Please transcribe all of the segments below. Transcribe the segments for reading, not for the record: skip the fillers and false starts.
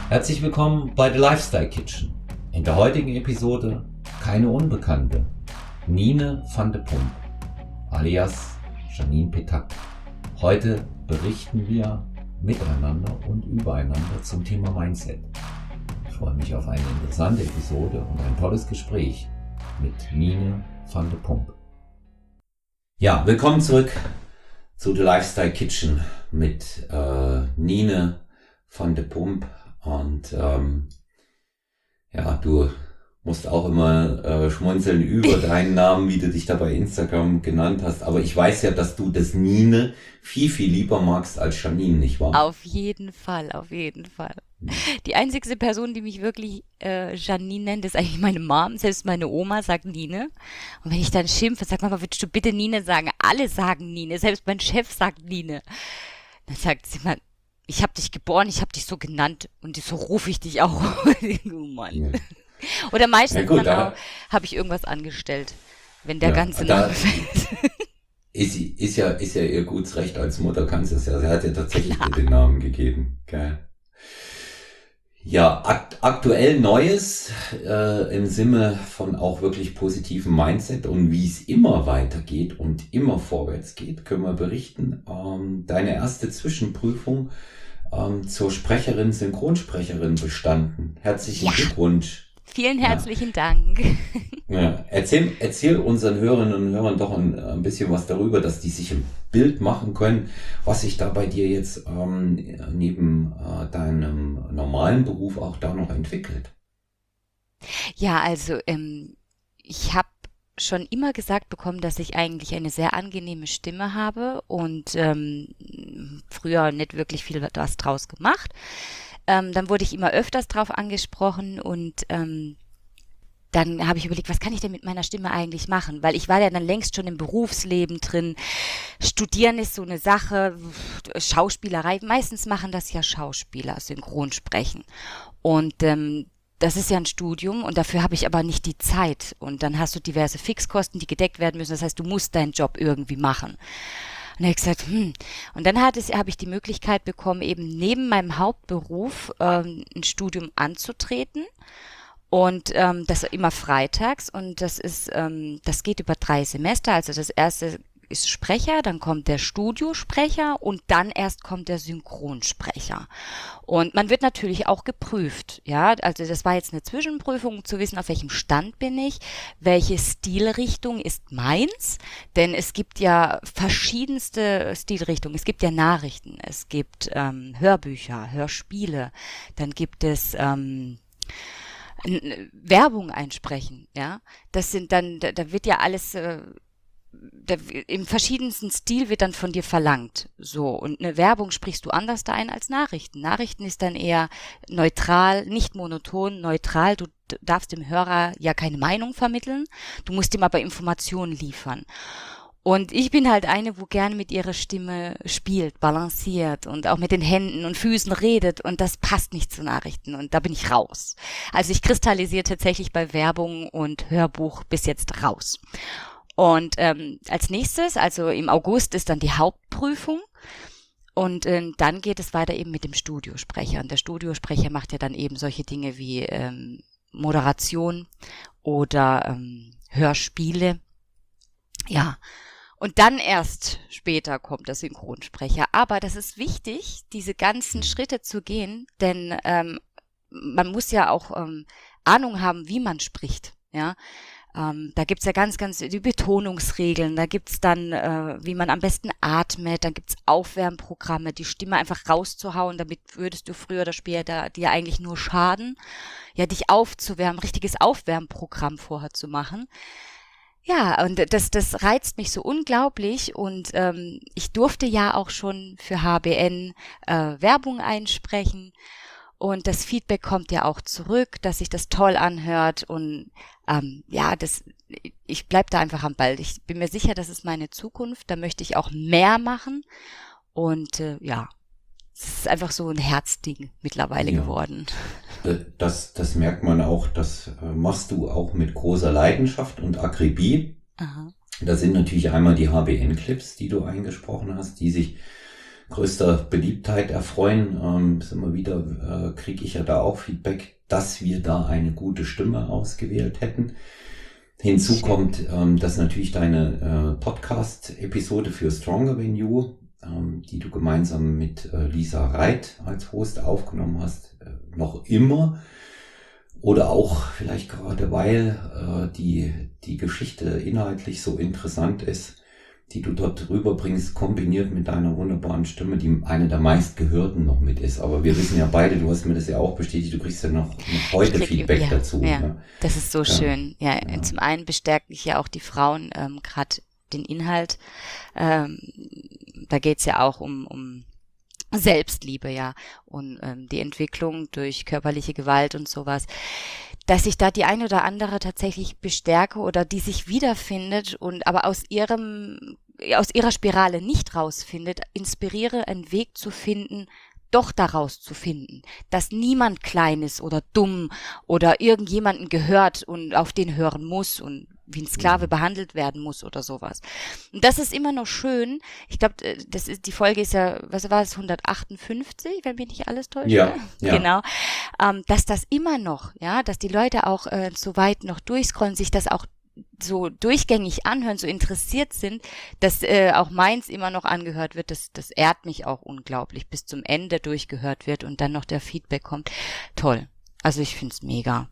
Herzlich willkommen bei The Lifestyle Kitchen. In der heutigen Episode keine Unbekannte. Nine van de Pump, alias Janine Petak. Heute berichten wir miteinander und übereinander zum Thema Mindset. Ich freue mich auf eine interessante Episode und ein tolles Gespräch mit Nine van de Pump. Ja, willkommen zurück zu The Lifestyle Kitchen mit Nine van de Pump. Und du musst auch immer schmunzeln über deinen Namen, wie du dich da bei Instagram genannt hast. Aber ich weiß ja, dass du das Nine viel, viel lieber magst als Janine, nicht wahr? Auf jeden Fall, auf jeden Fall. Die einzigste Person, die mich wirklich Janine nennt, ist eigentlich meine Mom. Selbst meine Oma sagt Nine. Und wenn ich dann schimpfe, sag Mama, würdest du bitte Nine sagen? Alle sagen Nine. Selbst mein Chef sagt Nine. Dann sagt sie mal, ich habe dich geboren, ich habe dich so genannt und so rufe ich dich auch. Oh Mann. Ja. Oder Ja meistens gut, dann auch, habe ich irgendwas angestellt, wenn der ganze Name da fällt. ist ja ihr gutes Recht als Mutter, kannst du es ja. Sie hat ja tatsächlich dir Klar. den Namen gegeben. Geil. Ja, aktuell Neues im Sinne von auch wirklich positivem Mindset und wie es immer weitergeht und immer vorwärts geht, können wir berichten. Deine erste Zwischenprüfung zur Synchronsprecherin bestanden. Herzlichen Ja, Glückwunsch. vielen Ja, herzlichen Dank. ja. Erzähl unseren Hörerinnen und Hörern doch ein bisschen was darüber, dass die sich ein Bild machen können, was sich da bei dir jetzt neben deinem normalen Beruf auch da noch entwickelt. Ja, also ich habe schon immer gesagt bekommen, dass ich eigentlich eine sehr angenehme Stimme habe und früher nicht wirklich viel was draus gemacht. Dann wurde ich immer öfters drauf angesprochen und dann habe ich überlegt, was kann ich denn mit meiner Stimme eigentlich machen? Weil ich war ja dann längst schon im Berufsleben drin. Studieren ist so eine Sache, Schauspielerei, meistens machen das ja Schauspieler, Synchronsprechen. Und das ist ja ein Studium und dafür habe ich aber nicht die Zeit. Und dann hast du diverse Fixkosten, die gedeckt werden müssen. Das heißt, du musst deinen Job irgendwie machen. Und dann habe ich gesagt, Und dann habe ich die Möglichkeit bekommen, eben neben meinem Hauptberuf ein Studium anzutreten. Und das immer freitags und das geht über 3 Semester. Also das erste ist Sprecher, dann kommt der Studiosprecher und dann erst kommt der Synchronsprecher. Und man wird natürlich auch geprüft, ja. Also das war jetzt eine Zwischenprüfung, um zu wissen, auf welchem Stand bin ich, welche Stilrichtung ist meins, denn es gibt ja verschiedenste Stilrichtungen. Es gibt ja Nachrichten, es gibt Hörbücher, Hörspiele, dann gibt es Werbung einsprechen, ja. Das sind dann, da wird ja alles, im verschiedensten Stil wird dann von dir verlangt. So. Und eine Werbung sprichst du anders da ein als Nachrichten. Nachrichten ist dann eher neutral, nicht monoton, neutral. Du darfst dem Hörer ja keine Meinung vermitteln. Du musst ihm aber Informationen liefern. Und ich bin halt eine, wo gerne mit ihrer Stimme spielt, balanciert und auch mit den Händen und Füßen redet und das passt nicht zu Nachrichten und da bin ich raus. Also ich kristallisiere tatsächlich bei Werbung und Hörbuch bis jetzt raus. Und als nächstes, also im August, ist dann die Hauptprüfung und dann geht es weiter eben mit dem Studiosprecher. Und der Studiosprecher macht ja dann eben solche Dinge wie Moderation oder Hörspiele. Ja, und dann erst später kommt der Synchronsprecher. Aber das ist wichtig, diese ganzen Schritte zu gehen, denn man muss ja auch Ahnung haben, wie man spricht. Ja, da gibt's ja ganz die Betonungsregeln. Da gibt's dann, wie man am besten atmet. Dann gibt's Aufwärmprogramme, die Stimme einfach rauszuhauen. Damit würdest du früher oder später dir eigentlich nur schaden. Ja, dich aufzuwärmen, richtiges Aufwärmprogramm vorher zu machen. Ja, und das reizt mich so unglaublich und ich durfte ja auch schon für HBN Werbung einsprechen und das Feedback kommt ja auch zurück, dass sich das toll anhört und ja, ich bleib da einfach am Ball. Ich bin mir sicher, das ist meine Zukunft, da möchte ich auch mehr machen und ja, es ist einfach so ein Herzding mittlerweile Ja, geworden. das merkt man auch, das machst du auch mit großer Leidenschaft und Akribie. Aha. Da sind natürlich einmal die HBN-Clips, die du eingesprochen hast, die sich größter Beliebtheit erfreuen. Immer wieder kriege ich ja da auch Feedback, dass wir da eine gute Stimme ausgewählt hätten. Hinzu kommt, dass natürlich deine Podcast-Episode für Stronger Than You, die du gemeinsam mit Lisa Reit als Host aufgenommen hast, noch immer oder auch vielleicht gerade weil die Geschichte inhaltlich so interessant ist, die du dort rüberbringst, kombiniert mit deiner wunderbaren Stimme, die eine der meistgehörten noch mit ist. Aber wir wissen ja beide, du hast mir das ja auch bestätigt, du kriegst ja noch heute Feedback dazu. Ja, ne? Das ist so schön. Ja, zum einen bestärken ich ja auch die Frauen gerade den Inhalt. Da geht's ja auch um Selbstliebe, ja, und die Entwicklung durch körperliche Gewalt und sowas, dass ich da die eine oder andere tatsächlich bestärke oder die sich wiederfindet und aber aus ihrer Spirale nicht rausfindet, inspiriere, einen Weg zu finden, doch daraus zu finden, dass niemand klein ist oder dumm oder irgendjemanden gehört und auf den hören muss und wie ein Sklave behandelt werden muss oder sowas. Und das ist immer noch schön. Ich glaube, die Folge ist ja, was war es, 158, wenn mich nicht alles täuscht. Ja, ne? ja. Genau. Dass das immer noch, ja, dass die Leute auch so weit noch durchscrollen, sich das auch so durchgängig anhören, so interessiert sind, dass auch meins immer noch angehört wird, das ehrt mich auch unglaublich, bis zum Ende durchgehört wird und dann noch der Feedback kommt. Toll. Also ich find's mega.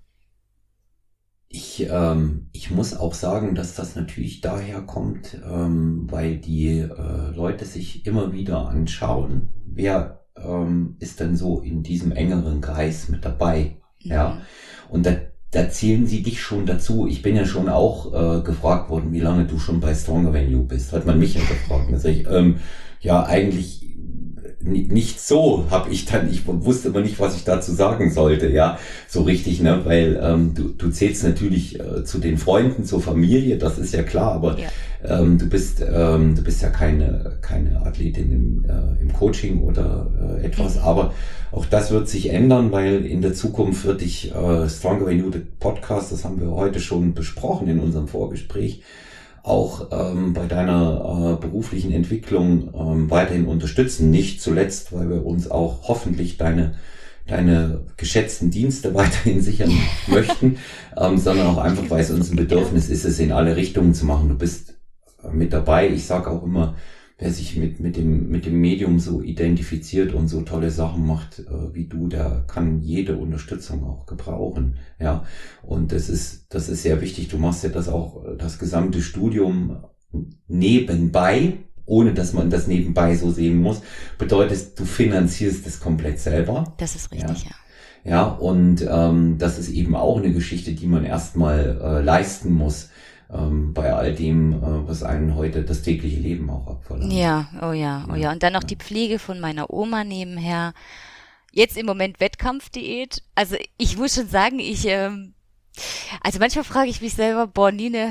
Ich muss auch sagen, dass das natürlich daher kommt, weil die Leute sich immer wieder anschauen, wer ist denn so in diesem engeren Kreis mit dabei. Ja. Und da zählen sie dich schon dazu. Ich bin ja schon auch gefragt worden, wie lange du schon bei Stronger Than You bist. Hat man mich ja gefragt. Da sag ich, ja, eigentlich nicht so, ich wusste aber nicht, was ich dazu sagen sollte, ja, so richtig, ne, weil du zählst natürlich zu den Freunden, zur Familie, das ist ja klar, aber du bist ja keine Athletin im Coaching oder etwas, aber auch das wird sich ändern, weil in der Zukunft wird dich Stronger Than You, der Podcast, das haben wir heute schon besprochen in unserem Vorgespräch, auch bei deiner beruflichen Entwicklung weiterhin unterstützen. Nicht zuletzt, weil wir uns auch hoffentlich deine geschätzten Dienste weiterhin sichern möchten, sondern auch einfach, weil es uns ein Bedürfnis ist, es in alle Richtungen zu machen. Du bist mit dabei. Ich sage auch immer, wer sich mit dem Medium so identifiziert und so tolle Sachen macht wie du, der kann jede Unterstützung auch gebrauchen. Ja, und das ist sehr wichtig. Du machst ja das gesamte Studium nebenbei, ohne dass man das nebenbei so sehen muss. Bedeutet, du finanzierst es komplett selber. Das ist richtig, ja. Ja, und das ist eben auch eine Geschichte, die man erstmal leisten muss. Bei all dem, was einen heute das tägliche Leben auch abverlangt. Ja, oh ja. Und dann noch die Pflege von meiner Oma nebenher. Jetzt im Moment Wettkampfdiät. Also ich muss schon sagen, also manchmal frage ich mich selber, boah, Nine,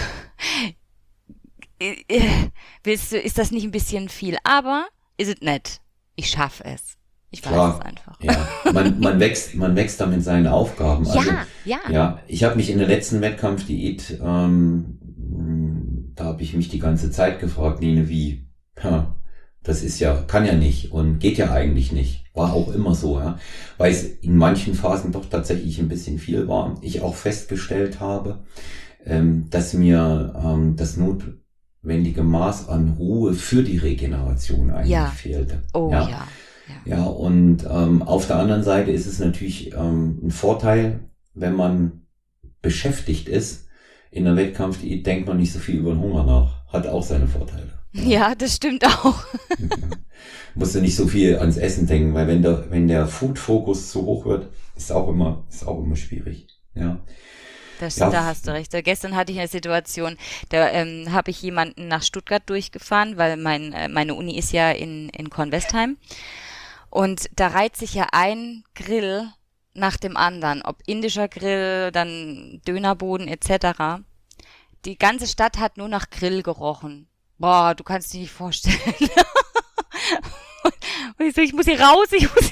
ist das nicht ein bisschen viel? Aber ist es nett. Ich schaffe es. Ich weiß es einfach. Ja. Man wächst da mit seinen Aufgaben. Also, ja. Ich habe mich in der letzten Wettkampfdiät, da habe ich mich die ganze Zeit gefragt, Nine, wie? Das kann ja nicht und geht ja eigentlich nicht. War auch immer so, ja. Weil es in manchen Phasen doch tatsächlich ein bisschen viel war. Ich auch festgestellt habe, dass mir das notwendige Maß an Ruhe für die Regeneration eigentlich fehlte. Oh ja. Ja, und auf der anderen Seite ist es natürlich ein Vorteil, wenn man beschäftigt ist. In der Wettkampfdiät denkt man nicht so viel über den Hunger nach. Hat auch seine Vorteile. Ja, das stimmt auch. Musst du nicht so viel ans Essen denken, weil wenn der Food-Fokus zu hoch wird, ist auch immer schwierig. Ja. Da hast du recht. Gestern hatte ich eine Situation, da habe ich jemanden nach Stuttgart durchgefahren, weil meine Uni ist ja in Kornwestheim. Und da reiht sich ja ein Grill nach dem anderen, ob indischer Grill, dann Dönerboden etc. Die ganze Stadt hat nur nach Grill gerochen. Boah, du kannst dir nicht vorstellen. Und ich so, ich muss hier raus.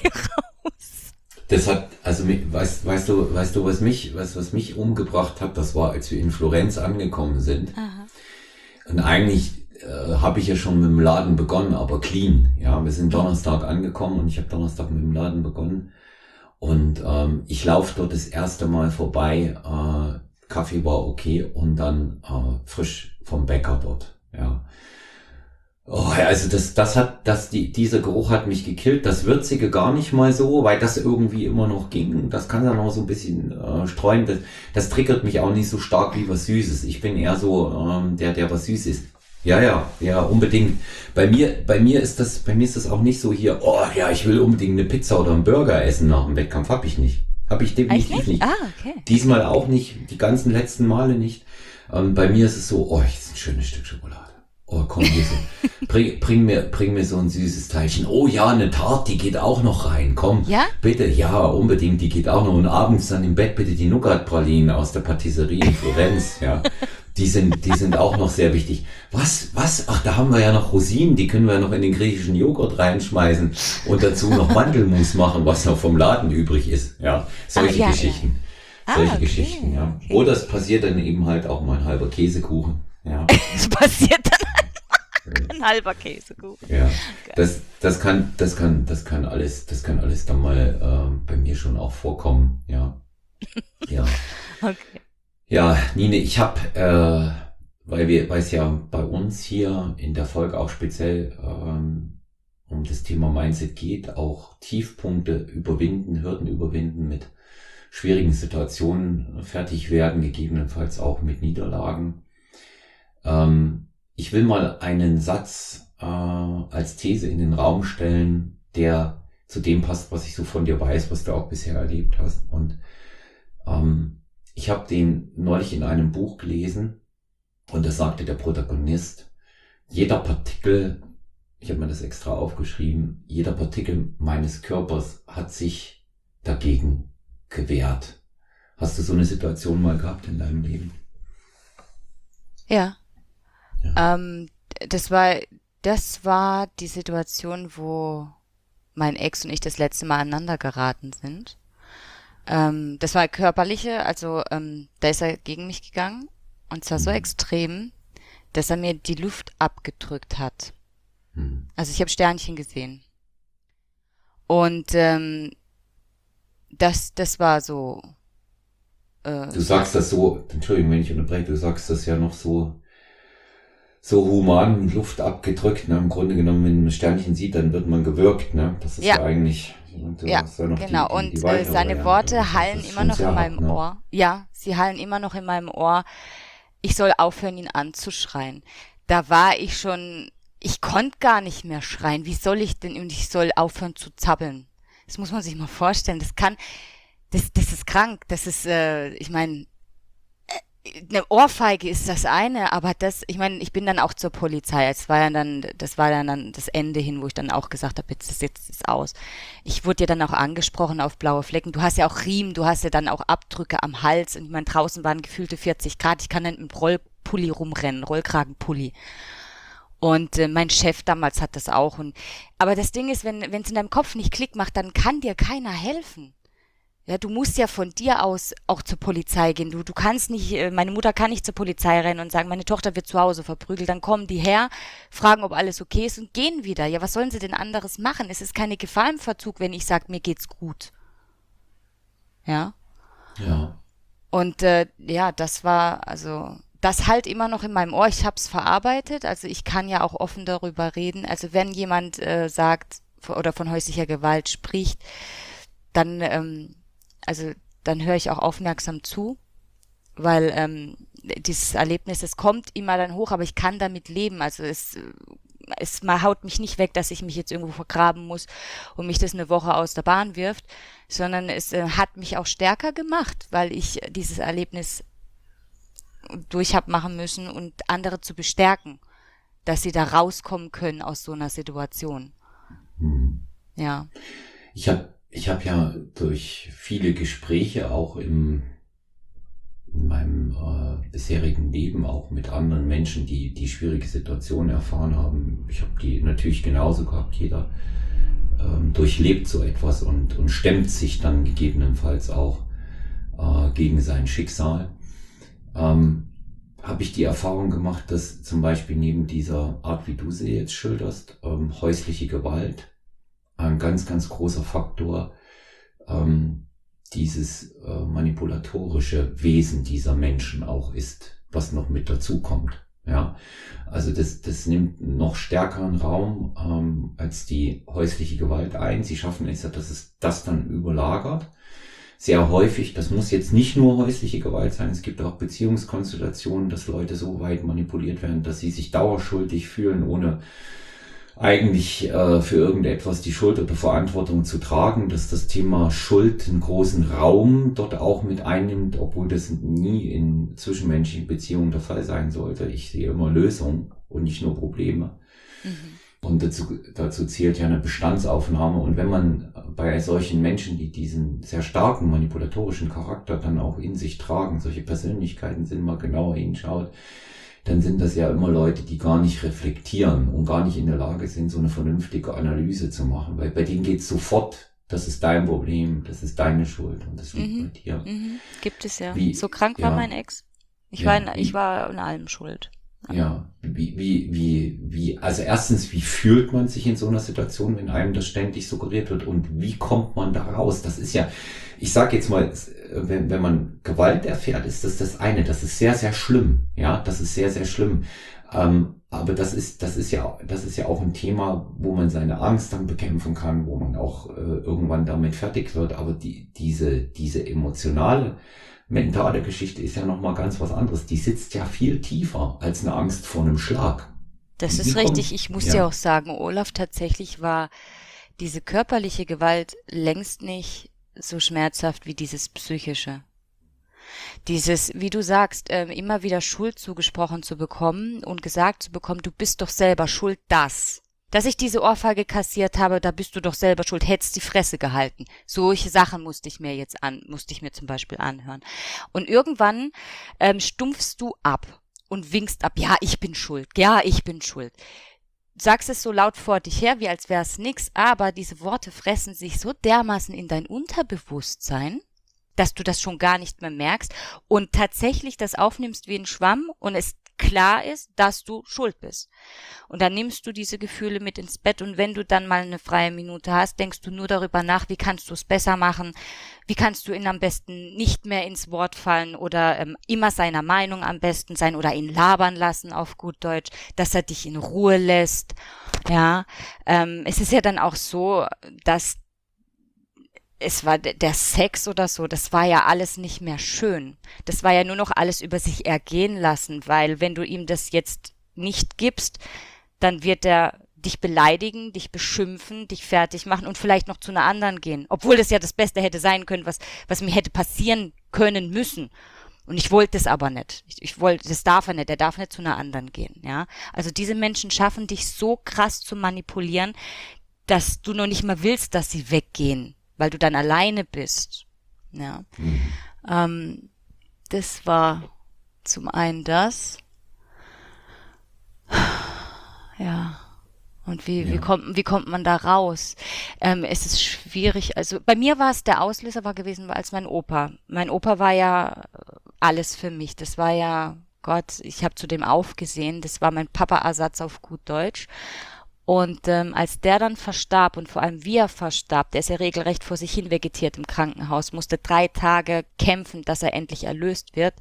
Das hat, also weißt du, was mich umgebracht hat, das war, als wir in Florenz angekommen sind. Aha. Und eigentlich habe ich ja schon mit dem Laden begonnen, aber clean. Ja, wir sind Donnerstag angekommen und ich habe Donnerstag mit dem Laden begonnen. Und ich laufe dort das erste Mal vorbei. Kaffee war okay und dann frisch vom Bäcker dort. Ja. Oh, also dieser Geruch hat mich gekillt. Das Würzige gar nicht mal so, weil das irgendwie immer noch ging. Das kann dann auch so ein bisschen streuen. Das triggert mich auch nicht so stark wie was Süßes. Ich bin eher so der was süß ist. Ja, unbedingt. Bei mir ist das auch nicht so hier, oh ja, ich will unbedingt eine Pizza oder einen Burger essen nach dem Wettkampf. Hab ich nicht. Hab ich definitiv nicht. Ah, okay. Diesmal auch nicht, die ganzen letzten Male nicht. Bei mir ist es so, oh, das ist ein schönes Stück Schokolade. Oh, komm, hier so. Bring mir so ein süßes Teilchen. Oh ja, eine Tarte, die geht auch noch rein. Komm, Ja? bitte, ja, unbedingt, die geht auch noch. Und abends dann im Bett bitte die Nougat-Pralinen aus der Patisserie in Florenz, ja. Die sind auch noch sehr wichtig. Was? Ach, da haben wir ja noch Rosinen, die können wir noch in den griechischen Joghurt reinschmeißen und dazu noch Mandelmus machen, was noch vom Laden übrig ist, ja. Solche Geschichten. Ja. Solche Okay, Geschichten, ja. okay. Oder es passiert dann eben halt auch mal ein halber Käsekuchen, ja. Es passiert dann ein halber Käsekuchen. Ja, das kann alles dann mal bei mir schon auch vorkommen, ja. Ja. Okay. Ja, Nine, ich habe, weil es ja bei uns hier in der Folge auch speziell um das Thema Mindset geht, auch Tiefpunkte überwinden, Hürden überwinden, mit schwierigen Situationen fertig werden, gegebenenfalls auch mit Niederlagen. Ich will mal einen Satz als These in den Raum stellen, der zu dem passt, was ich so von dir weiß, was du auch bisher erlebt hast. Und ich habe den neulich in einem Buch gelesen und da sagte der Protagonist, jeder Partikel, ich habe mir das extra aufgeschrieben, jeder Partikel meines Körpers hat sich dagegen gewehrt. Hast du so eine Situation mal gehabt in deinem Leben? Ja. Ja. Das war die Situation, wo mein Ex und ich das letzte Mal aneinander geraten sind. Das war körperliche, also da ist er gegen mich gegangen und zwar so extrem, dass er mir die Luft abgedrückt hat. Hm. Also ich habe Sternchen gesehen. Und das war so. Du sagst das so, Entschuldigung, wenn ich unterbreche, du sagst das ja noch so human, Luft abgedrückt, ne? Im Grunde genommen, wenn man ein Sternchen sieht, dann wird man gewürgt, ne? Das ist ja eigentlich, Ja, hast ja noch genau. die Und weitere seine Variante. Worte Das hallen ist immer schon noch sehr in hart, meinem ne? Ohr. Ja, sie hallen immer noch in meinem Ohr. Ich soll aufhören, ihn anzuschreien. Da war ich schon, ich konnte gar nicht mehr schreien. Wie soll ich denn? Und ich soll aufhören zu zappeln. Das muss man sich mal vorstellen. Das ist krank. Das ist, ich meine, eine Ohrfeige ist das eine, aber ich meine, ich bin dann auch zur Polizei. Das war dann das Ende hin, wo ich dann auch gesagt habe, jetzt ist aus. Ich wurde ja dann auch angesprochen auf blaue Flecken. Du hast ja auch Riemen, du hast ja dann auch Abdrücke am Hals und ich meine, draußen waren gefühlte 40 Grad. Ich kann dann mit dem Rollpulli rumrennen, Rollkragenpulli. Und mein Chef damals hat das auch. Aber das Ding ist, wenn es in deinem Kopf nicht Klick macht, dann kann dir keiner helfen. Ja, du musst ja von dir aus auch zur Polizei gehen. Du kannst nicht, meine Mutter kann nicht zur Polizei rennen und sagen, meine Tochter wird zu Hause verprügelt. Dann kommen die her, fragen, ob alles okay ist und gehen wieder. Ja, was sollen sie denn anderes machen? Es ist keine Gefahr im Verzug, wenn ich sage, mir geht's gut. Ja. Ja. Und ja, das halt immer noch in meinem Ohr. Ich hab's verarbeitet. Also ich kann ja auch offen darüber reden. Also wenn jemand sagt oder von häuslicher Gewalt spricht, dann dann höre ich auch aufmerksam zu, weil dieses Erlebnis, es kommt immer dann hoch, aber ich kann damit leben. Also es haut mich nicht weg, dass ich mich jetzt irgendwo vergraben muss und mich das eine Woche aus der Bahn wirft, sondern es hat mich auch stärker gemacht, weil ich dieses Erlebnis durch habe machen müssen und andere zu bestärken, dass sie da rauskommen können aus so einer Situation. Hm. Ja. Ich hab ja durch viele Gespräche auch in meinem bisherigen Leben auch mit anderen Menschen, die schwierige Situationen erfahren haben. Ich habe die natürlich genauso gehabt. Jeder durchlebt so etwas und stemmt sich dann gegebenenfalls auch gegen sein Schicksal. habe ich die Erfahrung gemacht, dass zum Beispiel neben dieser Art, wie du sie jetzt schilderst, häusliche Gewalt ein ganz, ganz großer Faktor dieses manipulatorische Wesen dieser Menschen auch ist, was noch mit dazu kommt. Ja, also das nimmt noch stärkeren Raum als die häusliche Gewalt ein. Sie schaffen es ja, dass es das dann überlagert. Sehr häufig, das muss jetzt nicht nur häusliche Gewalt sein, es gibt auch Beziehungskonstellationen, dass Leute so weit manipuliert werden, dass sie sich dauerschuldig fühlen, ohne eigentlich für irgendetwas die Schuld oder Verantwortung zu tragen, dass das Thema Schuld einen großen Raum dort auch mit einnimmt, obwohl das nie in zwischenmenschlichen Beziehungen der Fall sein sollte. Ich sehe immer Lösungen und nicht nur Probleme. Mhm. Und dazu zählt ja eine Bestandsaufnahme. Und wenn man bei solchen Menschen, die diesen sehr starken manipulatorischen Charakter dann auch in sich tragen, solche Persönlichkeiten sind, mal genauer hinschaut, dann sind das ja immer Leute, die gar nicht reflektieren und gar nicht in der Lage sind, so eine vernünftige Analyse zu machen. Weil bei denen geht's sofort, das ist dein Problem, das ist deine Schuld und das liegt bei dir. Mhm. Gibt es ja. Wie, so krank war mein Ex. Ich war in allem schuld. Ja, also erstens, wie fühlt man sich in so einer Situation, wenn einem das ständig suggeriert wird und wie kommt man da raus? Das ist ja, ich sag jetzt mal, wenn man Gewalt erfährt, ist das eine, das ist sehr, sehr schlimm, ja, das ist sehr, sehr schlimm. Aber das ist ja auch ein Thema, wo man seine Angst dann bekämpfen kann, wo man auch irgendwann damit fertig wird, aber diese emotionale mentale Geschichte ist ja nochmal ganz was anderes. Die sitzt ja viel tiefer als eine Angst vor einem Schlag. Das ist richtig. Ich muss dir auch sagen, Olaf, tatsächlich war diese körperliche Gewalt längst nicht so schmerzhaft wie dieses psychische. Dieses, wie du sagst, immer wieder Schuld zugesprochen zu bekommen und gesagt zu bekommen, du bist doch selber schuld, dass ich diese Ohrfeige kassiert habe, da bist du doch selber schuld, hättest die Fresse gehalten. Solche Sachen musste ich mir zum Beispiel anhören. Und irgendwann stumpfst du ab und winkst ab, ja, ich bin schuld. Sagst es so laut vor dich her, wie als wär's nix, aber diese Worte fressen sich so dermaßen in dein Unterbewusstsein, dass du das schon gar nicht mehr merkst und tatsächlich das aufnimmst wie ein Schwamm und es klar ist, dass du schuld bist. Und dann nimmst du diese Gefühle mit ins Bett und wenn du dann mal eine freie Minute hast, denkst du nur darüber nach, wie kannst du es besser machen, wie kannst du ihn am besten nicht mehr ins Wort fallen oder immer seiner Meinung am besten sein oder ihn labern lassen auf gut Deutsch, dass er dich in Ruhe lässt. Ja, es ist ja dann auch so, dass es war der Sex oder so, das war ja alles nicht mehr schön. Das war ja nur noch alles über sich ergehen lassen, weil wenn du ihm das jetzt nicht gibst, dann wird er dich beleidigen, dich beschimpfen, dich fertig machen und vielleicht noch zu einer anderen gehen. Obwohl das ja das Beste hätte sein können, was mir hätte passieren können müssen. Und ich wollte es aber nicht. Das darf er nicht. Er darf nicht zu einer anderen gehen, ja. Also diese Menschen schaffen dich so krass zu manipulieren, dass du noch nicht mal willst, dass sie weggehen, weil du dann alleine bist. Ja. Das war zum einen das. Ja. Und wie kommt man da raus? Es ist schwierig. Also bei mir war es, der Auslöser war gewesen als mein Opa. Mein Opa war ja alles für mich. Das war ja, Gott, ich habe zu dem aufgesehen. Das war mein Papa-Ersatz auf gut Deutsch. Und als der dann verstarb und vor allem wie er verstarb, der ist ja regelrecht vor sich hin vegetiert im Krankenhaus, musste 3 Tage kämpfen, dass er endlich erlöst wird.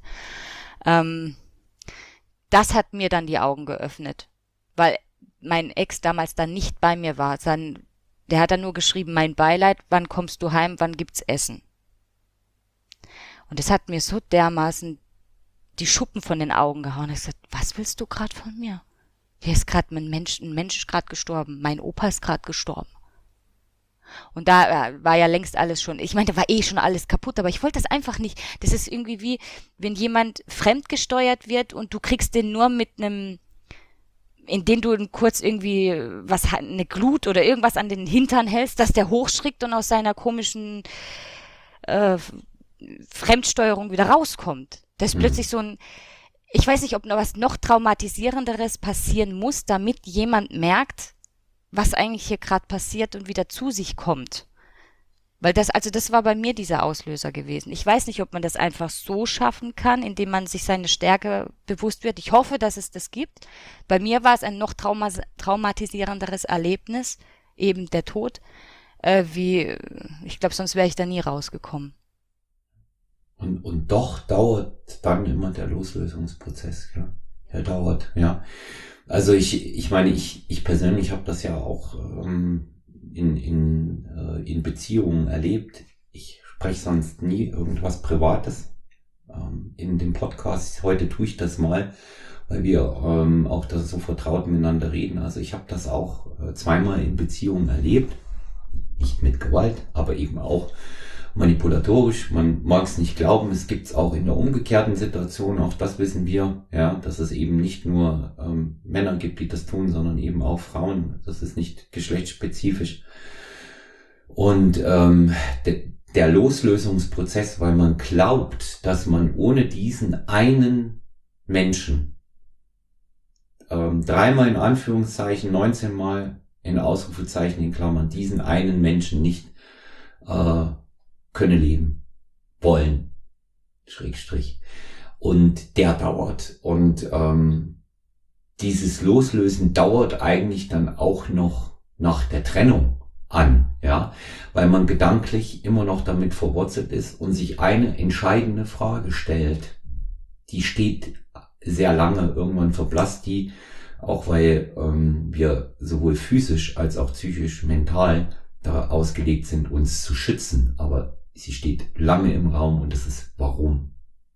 Das hat mir dann die Augen geöffnet, weil mein Ex damals dann nicht bei mir war. Der hat dann nur geschrieben, mein Beileid, wann kommst du heim, wann gibt's Essen? Und das hat mir so dermaßen die Schuppen von den Augen gehauen. Ich gesagt, was willst du gerade von mir? Hier ist gerade ein Mensch ist gerade gestorben. Mein Opa ist gerade gestorben. Und da war ja längst alles schon, ich meine, da war schon alles kaputt, aber ich wollte das einfach nicht. Das ist irgendwie wie, wenn jemand fremdgesteuert wird und du kriegst den nur mit einem, indem du kurz irgendwie eine Glut oder irgendwas an den Hintern hältst, dass der hochschrickt und aus seiner komischen Fremdsteuerung wieder rauskommt. Das ist plötzlich so ein, ich weiß nicht, ob noch was noch Traumatisierenderes passieren muss, damit jemand merkt, was eigentlich hier gerade passiert und wieder zu sich kommt. Weil das war bei mir dieser Auslöser gewesen. Ich weiß nicht, ob man das einfach so schaffen kann, indem man sich seine Stärke bewusst wird. Ich hoffe, dass es das gibt. Bei mir war es ein noch traumatisierenderes Erlebnis, eben der Tod, ich glaube, sonst wäre ich da nie rausgekommen. Und doch dauert dann immer der Loslösungsprozess, ja. Der dauert, ja. Also ich meine, ich persönlich habe das ja auch in Beziehungen erlebt. Ich spreche sonst nie irgendwas Privates in dem Podcast. Heute tue ich das mal, weil wir auch da so vertraut miteinander reden. Also ich habe das auch zweimal in Beziehungen erlebt. Nicht mit Gewalt, aber eben auch manipulatorisch. Man mag es nicht glauben, es gibt es auch in der umgekehrten Situation, auch das wissen wir, ja, dass es eben nicht nur Männer gibt, die das tun, sondern eben auch Frauen. Das ist nicht geschlechtsspezifisch. Und der Loslösungsprozess, weil man glaubt, dass man ohne diesen einen Menschen dreimal in Anführungszeichen, 19 Mal in Ausrufezeichen in Klammern, diesen einen Menschen nicht könne leben, wollen, Schrägstrich. Und der dauert. Und dieses Loslösen dauert eigentlich dann auch noch nach der Trennung an, ja, weil man gedanklich immer noch damit verwurzelt ist und sich eine entscheidende Frage stellt. Die steht sehr lange, irgendwann verblasst die, auch weil wir sowohl physisch als auch psychisch, mental da ausgelegt sind, uns zu schützen. Aber sie steht lange im Raum und das ist warum.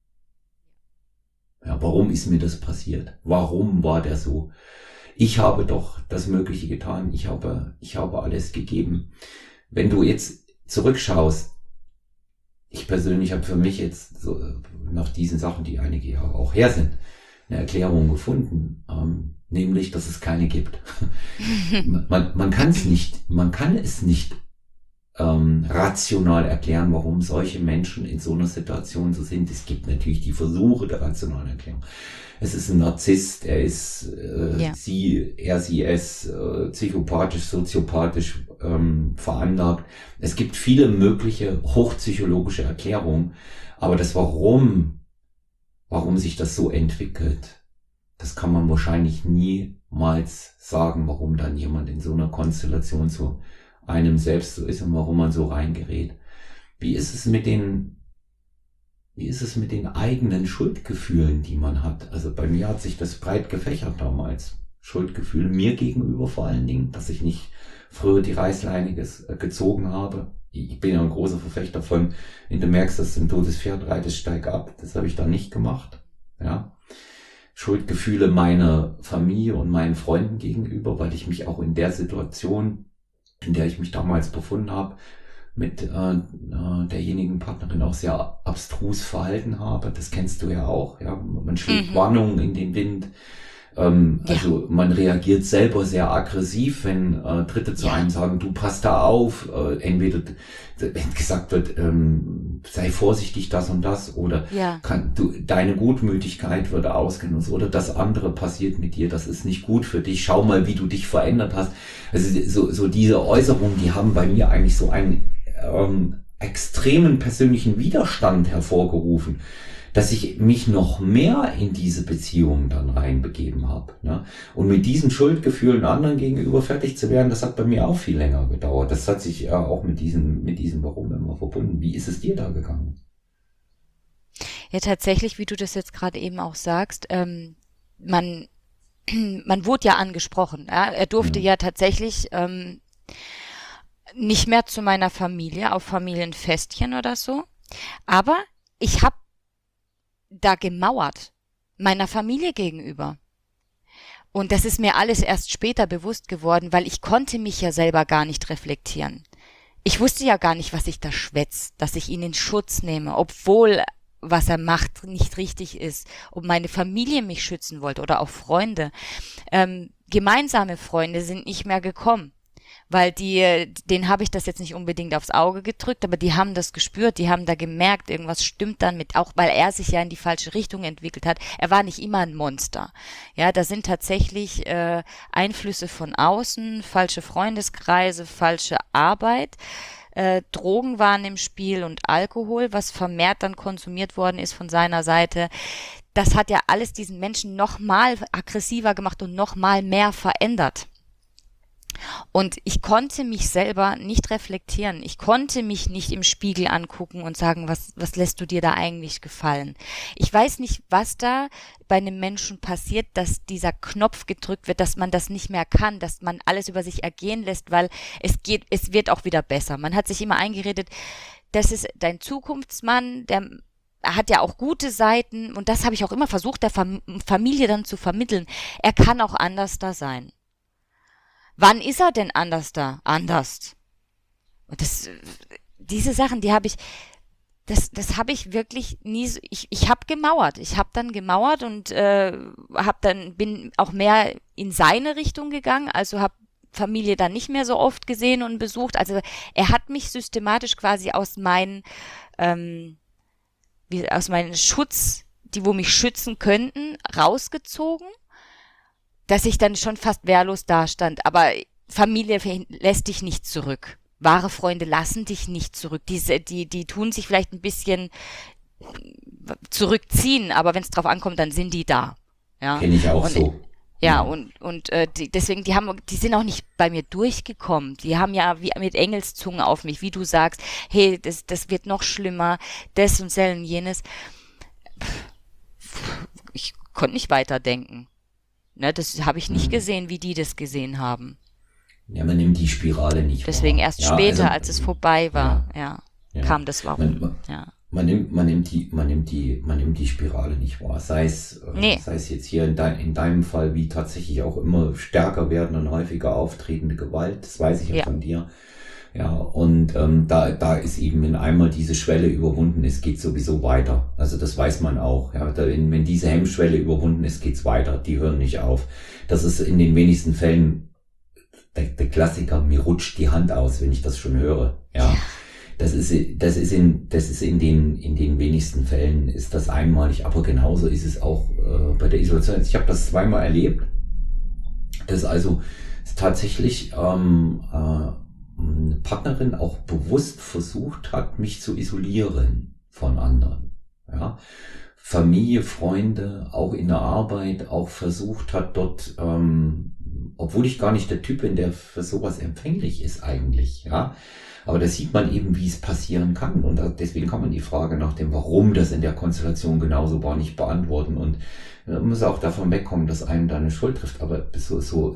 Ja, warum ist mir das passiert? Warum war der so? Ich habe doch das Mögliche getan. Ich habe alles gegeben. Wenn du jetzt zurückschaust, ich persönlich habe für mich jetzt so nach diesen Sachen, die einige Jahre auch her sind, eine Erklärung gefunden, nämlich, dass es keine gibt. Man kann es nicht rational erklären, warum solche Menschen in so einer Situation so sind. Es gibt natürlich die Versuche der rationalen Erklärung. Es ist ein Narzisst, er ist sie ist psychopathisch, soziopathisch veranlagt. Es gibt viele mögliche hochpsychologische Erklärungen, aber das warum sich das so entwickelt, das kann man wahrscheinlich niemals sagen, warum dann jemand in so einer Konstellation zu einem selbst so ist und warum man so reingerät. Wie ist es mit den eigenen Schuldgefühlen, die man hat? Also bei mir hat sich das breit gefächert damals. Schuldgefühle mir gegenüber vor allen Dingen, dass ich nicht früher die Reißleine gezogen habe. Ich bin ja ein großer Verfechter von, wenn du merkst, dass du ein totes Pferd reitest, steig ab. Das habe ich da nicht gemacht. Ja. Schuldgefühle meiner Familie und meinen Freunden gegenüber, weil ich mich auch in der Situation, in der ich mich damals befunden habe, mit derjenigen Partnerin auch sehr abstrus verhalten habe. Das kennst du ja auch. Ja, man schlägt Warnungen in den Wind. Also man reagiert selber sehr aggressiv, wenn Dritte zu einem sagen, du passt da auf. Entweder wenn gesagt wird, sei vorsichtig, das und das, oder deine Gutmütigkeit wird ausgenutzt, oder das andere passiert mit dir, das ist nicht gut für dich. Schau mal, wie du dich verändert hast. Also so diese Äußerungen, die haben bei mir eigentlich so einen extremen persönlichen Widerstand hervorgerufen, dass ich mich noch mehr in diese Beziehung dann reinbegeben habe. Ne? Und mit diesen Schuldgefühlen anderen gegenüber fertig zu werden, das hat bei mir auch viel länger gedauert. Das hat sich auch mit diesem Warum immer verbunden. Wie ist es dir da gegangen? Ja, tatsächlich, wie du das jetzt gerade eben auch sagst, man wurde ja angesprochen. Ja? Er durfte ja tatsächlich nicht mehr zu meiner Familie auf Familienfestchen oder so. Aber ich habe da gemauert, meiner Familie gegenüber. Und das ist mir alles erst später bewusst geworden, weil ich konnte mich ja selber gar nicht reflektieren. Ich wusste ja gar nicht, was ich da schwätz, dass ich ihn in Schutz nehme, obwohl was er macht nicht richtig ist, ob meine Familie mich schützen wollte oder auch Freunde. Gemeinsame Freunde sind nicht mehr gekommen. Weil denen habe ich das jetzt nicht unbedingt aufs Auge gedrückt, aber die haben das gespürt, die haben da gemerkt, irgendwas stimmt dann mit, auch weil er sich ja in die falsche Richtung entwickelt hat. Er war nicht immer ein Monster. Ja, da sind tatsächlich Einflüsse von außen, falsche Freundeskreise, falsche Arbeit, Drogen waren im Spiel und Alkohol, was vermehrt dann konsumiert worden ist von seiner Seite. Das hat ja alles diesen Menschen noch mal aggressiver gemacht und noch mal mehr verändert. Und ich konnte mich selber nicht reflektieren. Ich konnte mich nicht im Spiegel angucken und sagen, was lässt du dir da eigentlich gefallen? Ich weiß nicht, was da bei einem Menschen passiert, dass dieser Knopf gedrückt wird, dass man das nicht mehr kann, dass man alles über sich ergehen lässt, weil es wird auch wieder besser. Man hat sich immer eingeredet, das ist dein Zukunftsmann, der hat ja auch gute Seiten und das habe ich auch immer versucht, der Familie dann zu vermitteln. Er kann auch anders da sein. Wann ist er denn anders da? Anders. Und diese Sachen, das habe ich wirklich nie, ich habe gemauert. Ich habe dann gemauert und bin auch mehr in seine Richtung gegangen, also habe Familie dann nicht mehr so oft gesehen und besucht. Also er hat mich systematisch quasi aus meinen Schutz, die wo mich schützen könnten, rausgezogen, dass ich dann schon fast wehrlos dastand. Aber Familie lässt dich nicht zurück. Wahre Freunde lassen dich nicht zurück. Die tun sich vielleicht ein bisschen zurückziehen, aber wenn es drauf ankommt, dann sind die da. Ja. Kenne ich auch so. Ja, deswegen, die sind auch nicht bei mir durchgekommen. Die haben ja wie mit Engelszungen auf mich, wie du sagst, hey, das wird noch schlimmer, das und das und jenes. Ich konnte nicht weiterdenken. Ne, das habe ich nicht gesehen, wie die das gesehen haben. Ja, man nimmt die Spirale nicht Deswegen wahr. erst Ja, später, also, als es vorbei war, kam das Warum. Man nimmt die Spirale nicht wahr. Sei es jetzt hier in deinem Fall, wie tatsächlich auch immer stärker werden und häufiger auftretende Gewalt. Das weiß ich ja von dir. Ja, und da ist eben, wenn einmal diese Schwelle überwunden ist, geht sowieso weiter. Also das weiß man auch. Ja, wenn diese Hemmschwelle überwunden ist, geht's weiter. Die hören nicht auf. Das ist in den wenigsten Fällen der Klassiker. Mir rutscht die Hand aus, wenn ich das schon höre. Ja, das ist in den wenigsten Fällen ist das einmalig. Aber genauso ist es auch bei der Isolation. Ich habe das zweimal erlebt, dass also tatsächlich eine Partnerin auch bewusst versucht hat, mich zu isolieren von anderen. Ja? Familie, Freunde, auch in der Arbeit, auch versucht hat dort, obwohl ich gar nicht der Typ bin, der für sowas empfänglich ist eigentlich, ja. Aber da sieht man eben, wie es passieren kann. Und deswegen kann man die Frage nach dem Warum das in der Konstellation genauso war, nicht beantworten. Und man muss auch davon wegkommen, dass einem da eine Schuld trifft. Aber so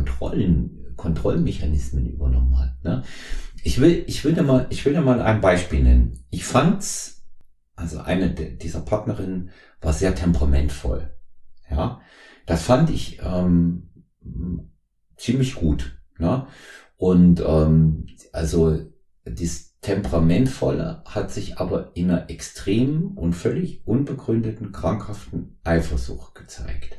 Kontrollmechanismen übernommen hat. Ne? Ich will dir mal ein Beispiel nennen. Ich fand's, also eine dieser Partnerinnen war sehr temperamentvoll. Ja, das fand ich ziemlich gut. Ne? Und also das Temperamentvolle hat sich aber in einer extremen und völlig unbegründeten, krankhaften Eifersucht gezeigt,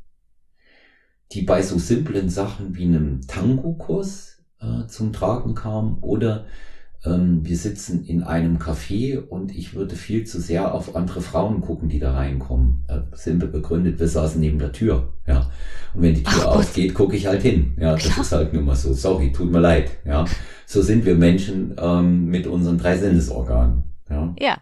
die bei so simplen Sachen wie einem Tango-Kurs zum Tragen kam oder wir sitzen in einem Café und ich würde viel zu sehr auf andere Frauen gucken, die da reinkommen. Simpel begründet, wir saßen neben der Tür. Ja. Und wenn die Tür aufgeht, gucke ich halt hin. Ja, das ist halt nur mal so. Sorry, tut mir leid. Ja. So sind wir Menschen mit unseren 3 Sinnesorganen. Ja.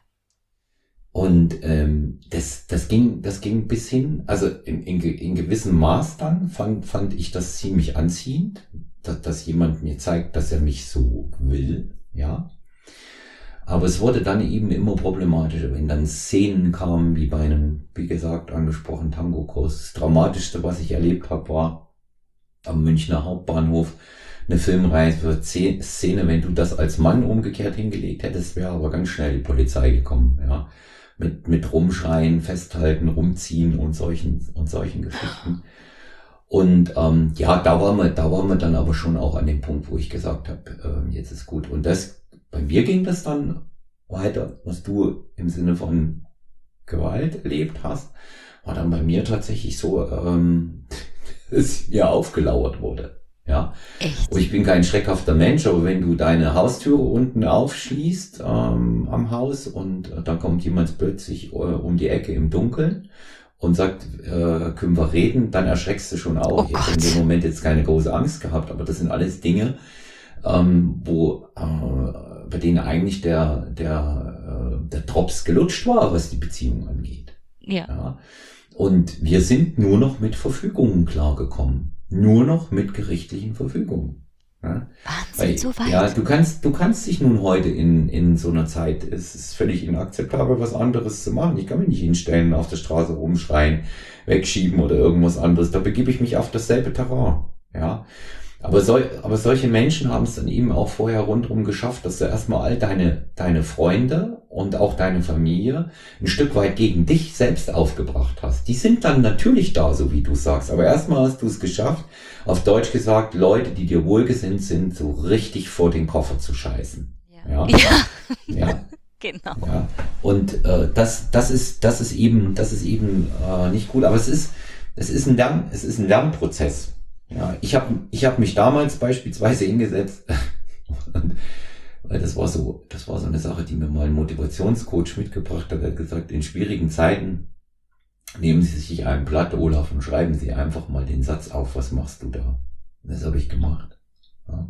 Und das ging bis hin, also in gewissem Maß dann fand ich das ziemlich anziehend, dass jemand mir zeigt, dass er mich so will, ja. Aber es wurde dann eben immer problematischer, wenn dann Szenen kamen, wie bei einem, wie gesagt, angesprochenen Tango-Kurs. Das Dramatischste, was ich erlebt habe, war am Münchner Hauptbahnhof eine Filmreihe-Szene, wenn du das als Mann umgekehrt hingelegt hättest, wäre aber ganz schnell die Polizei gekommen, ja. Mit Rumschreien, Festhalten, Rumziehen und solchen Geschichten. Und da waren wir dann aber schon auch an dem Punkt, wo ich gesagt habe, jetzt ist gut. Und bei mir ging das dann weiter, was du im Sinne von Gewalt erlebt hast, war dann bei mir tatsächlich so, dass mir aufgelauert wurde. Ja. Echt? Und ich bin kein schreckhafter Mensch, aber wenn du deine Haustüre unten aufschließt am Haus und dann kommt jemand plötzlich um die Ecke im Dunkeln und sagt, können wir reden, dann erschreckst du schon auch. Ich habe in dem Moment jetzt keine große Angst gehabt, aber das sind alles Dinge, wo bei denen eigentlich der Drops gelutscht war, was die Beziehung angeht. Ja. Ja. Und wir sind nur noch mit Verfügungen klargekommen. Nur noch mit gerichtlichen Verfügungen. Ja. Wahnsinn, so weit. Ja, du kannst dich nun heute in so einer Zeit, es ist völlig inakzeptabel, was anderes zu machen. Ich kann mich nicht hinstellen, auf der Straße rumschreien, wegschieben oder irgendwas anderes. Da begebe ich mich auf dasselbe Terrain. Ja. Aber solche Menschen haben es dann eben auch vorher rundherum geschafft, dass du erstmal all deine Freunde und auch deine Familie ein Stück weit gegen dich selbst aufgebracht hast. Die sind dann natürlich da, so wie du sagst. Aber erstmal hast du es geschafft, auf Deutsch gesagt, Leute, die dir wohlgesinnt sind, so richtig vor den Koffer zu scheißen. Ja. Ja. Genau. Ja. Und das ist eben nicht gut. Aber es ist ein Lernprozess. Ja, ich hab mich damals beispielsweise hingesetzt, und, weil das war so eine Sache, die mir mal ein Motivationscoach mitgebracht hat. Er hat gesagt, in schwierigen Zeiten nehmen Sie sich ein Blatt, Olaf, und schreiben Sie einfach mal den Satz auf, was machst du da? Und das habe ich gemacht. Ja.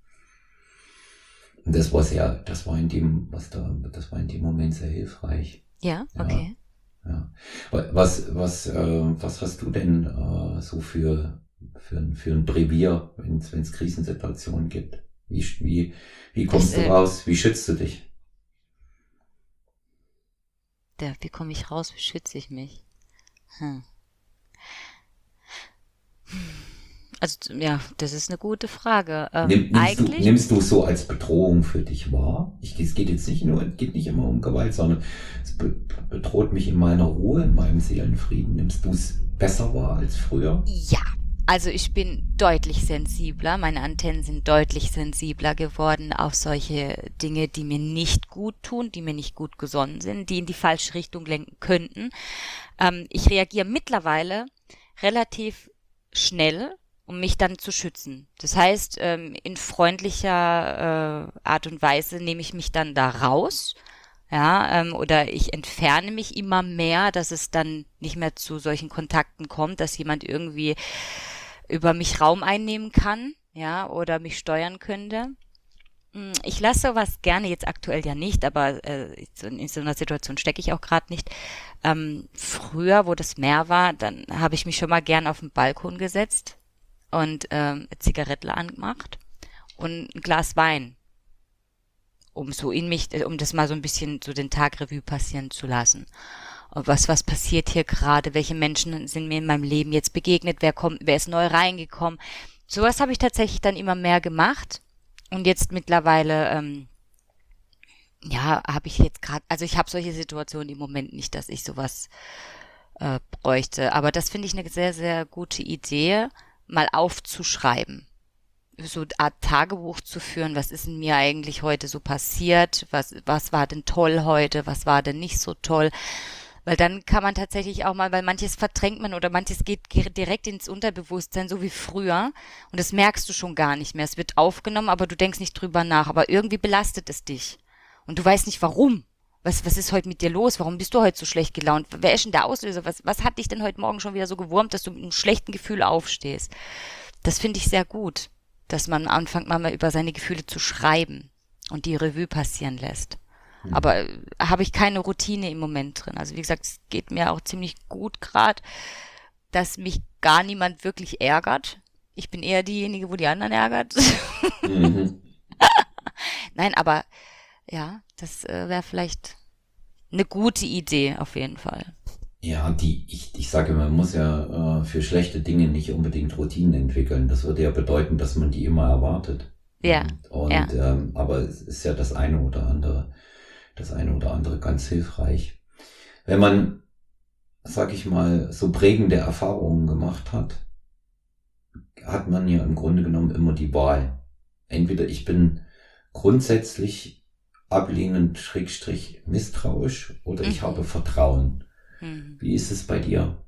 Und das war in dem Moment sehr hilfreich. Ja, okay. Ja. Was hast du denn so für ein Brevier, wenn es Krisensituationen gibt? Wie kommst du raus? Wie schützt du dich? Wie komme ich raus? Wie schütze ich mich? Also, ja, das ist eine gute Frage. Nimmst du es so als Bedrohung für dich wahr? Es geht nicht immer um Gewalt, sondern es bedroht mich in meiner Ruhe, in meinem Seelenfrieden. Nimmst du es besser wahr als früher? Ja. Also ich bin deutlich sensibler, meine Antennen sind deutlich sensibler geworden auf solche Dinge, die mir nicht gut tun, die mir nicht gut gesonnen sind, die in die falsche Richtung lenken könnten. Ich reagiere mittlerweile relativ schnell, um mich dann zu schützen. Das heißt, in freundlicher Art und Weise nehme ich mich dann da raus. Ja, oder ich entferne mich immer mehr, dass es dann nicht mehr zu solchen Kontakten kommt, dass jemand irgendwie über mich Raum einnehmen kann, ja, oder mich steuern könnte. Ich lasse sowas gerne, jetzt aktuell ja nicht, aber in so einer Situation stecke ich auch gerade nicht. Früher, wo das mehr war, dann habe ich mich schon mal gern auf den Balkon gesetzt und Zigarettle angemacht und ein Glas Wein, um das mal so ein bisschen so den Tag Revue passieren zu lassen. Was passiert hier gerade? Welche Menschen sind mir in meinem Leben jetzt begegnet? Wer ist neu reingekommen? Sowas habe ich tatsächlich dann immer mehr gemacht. Und jetzt mittlerweile, habe ich jetzt gerade, also ich habe solche Situationen im Moment nicht, dass ich sowas bräuchte. Aber das finde ich eine sehr, sehr gute Idee, mal aufzuschreiben. So eine Art Tagebuch zu führen, was ist in mir eigentlich heute so passiert? Was war denn toll heute? Was war denn nicht so toll? Weil dann kann man tatsächlich auch mal, weil manches verdrängt man oder manches geht direkt ins Unterbewusstsein, so wie früher. Und das merkst du schon gar nicht mehr. Es wird aufgenommen, aber du denkst nicht drüber nach. Aber irgendwie belastet es dich. Und du weißt nicht, warum. Was ist heute mit dir los? Warum bist du heute so schlecht gelaunt? Wer ist denn der Auslöser? Was hat dich denn heute Morgen schon wieder so gewurmt, dass du mit einem schlechten Gefühl aufstehst? Das finde ich sehr gut, dass man anfängt, mal über seine Gefühle zu schreiben und die Revue passieren lässt. Aber habe ich keine Routine im Moment drin. Also wie gesagt, es geht mir auch ziemlich gut gerade, dass mich gar niemand wirklich ärgert. Ich bin eher diejenige, wo die anderen ärgert. Mhm. Nein, aber ja, das wäre vielleicht eine gute Idee auf jeden Fall. Ja, ich sage, man muss ja für schlechte Dinge nicht unbedingt Routinen entwickeln. Das würde ja bedeuten, dass man die immer erwartet. Ja. Aber es ist ja das eine oder andere ganz hilfreich. Wenn man, sag ich mal, so prägende Erfahrungen gemacht hat, hat man ja im Grunde genommen immer die Wahl. Entweder ich bin grundsätzlich ablehnend, / misstrauisch, oder ich habe Vertrauen. Wie ist es bei dir?